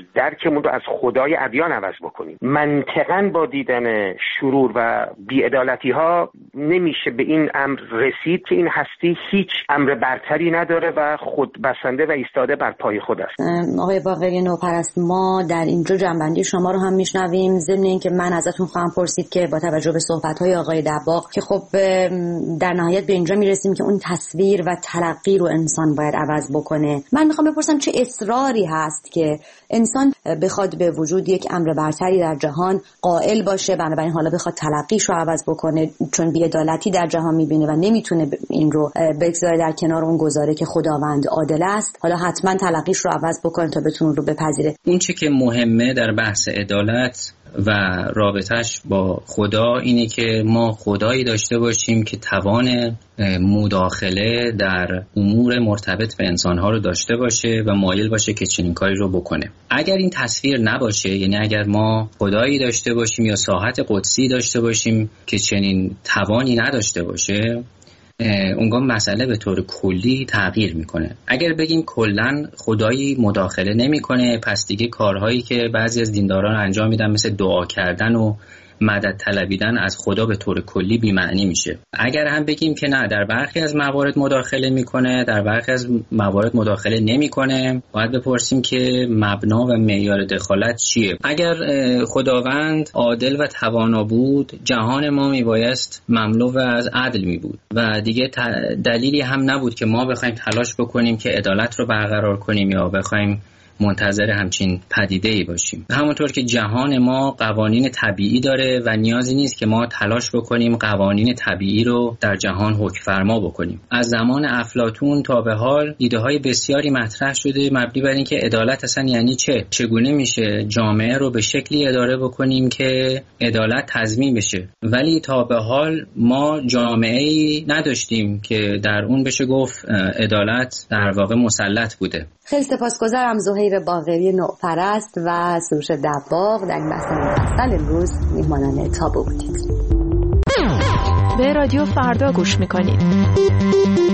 درکمون رو از خدای ادیان عوض بکنیم. منطقاً با دیدن شرور و بی‌عدالتی‌ها نمیشه به این امر رسید که این هستی هیچ امر برتری نداره و خود بسنده و ایستاده بر پای خود است. آقای باقری نوپرست، ما در اینجا جنبندی شما رو هم میشنویم، ضمن اینکه من ازتون خواهم پرسید که با توجه به صحبت‌های آقای دباغ که خب در نهایت به اینجا میرسیم که اون تصویر و تلقی رو انسان باید عوض بکنه. من میخوام بپرسم چه اصراری هست که انسان بخواد به وجود یک امر برتری در جهان قائل باشه، بنابراین حالا بخواد تلقیش رو عوض بکنه چون بی‌عدالتی در جهان میبینه و نمیتونه این رو بگذاره در کنار اون گزاره که خداوند عادل است، حالا حتما تلقیش رو عوض بکنه تا بتونه رو بپذیره. اون چه که مهمه در بحث عدالت و رابطش با خدا اینه که ما خدایی داشته باشیم که توان مداخله در امور مرتبط به انسانها رو داشته باشه و مایل باشه که چنین کاری رو بکنه. اگر این تصویر نباشه، یعنی اگر ما خدایی داشته باشیم یا ساحت قدسی داشته باشیم که چنین توانی نداشته باشه، اونگاه مسئله به طور کلی تغییر میکنه. اگر بگیم کلن خدایی مداخله نمیکنه، پس دیگه کارهایی که بعضی از دینداران انجام میدن مثل دعا کردن و مدد طلبیدن از خدا به طور کلی بی‌معنی میشه. اگر هم بگیم که نه، در برخی از موارد مداخله میکنه، در برخی از موارد مداخله نمیکنه، باید بپرسیم که مبنا و معیار دخالت چیه. اگر خداوند عادل و توانا بود، جهان ما میبایست مملو از عدل میبود و دیگه دلیلی هم نبود که ما بخوایم تلاش بکنیم که عدالت رو برقرار کنیم یا بخوایم منتظر همچین پدیده‌ای باشیم. همونطور که جهان ما قوانین طبیعی داره و نیازی نیست که ما تلاش بکنیم قوانین طبیعی رو در جهان حکم فرما بکنیم. از زمان افلاطون تا به حال ایده‌های بسیاری مطرح شده مبنی بر این که عدالت اصلا یعنی چگونه میشه جامعه رو به شکلی اداره بکنیم که عدالت تضمین بشه. ولی تا به حال ما جامعه‌ای نداشتیم که در اون بشه گفت عدالت در واقع مسلط بوده. خیلی سپاسگزارم زهیر باقری نوپرست و سروش دباغ در این بحث مفصل امروز میهمانان تابو بودید. به رادیو فردا گوش میکنید.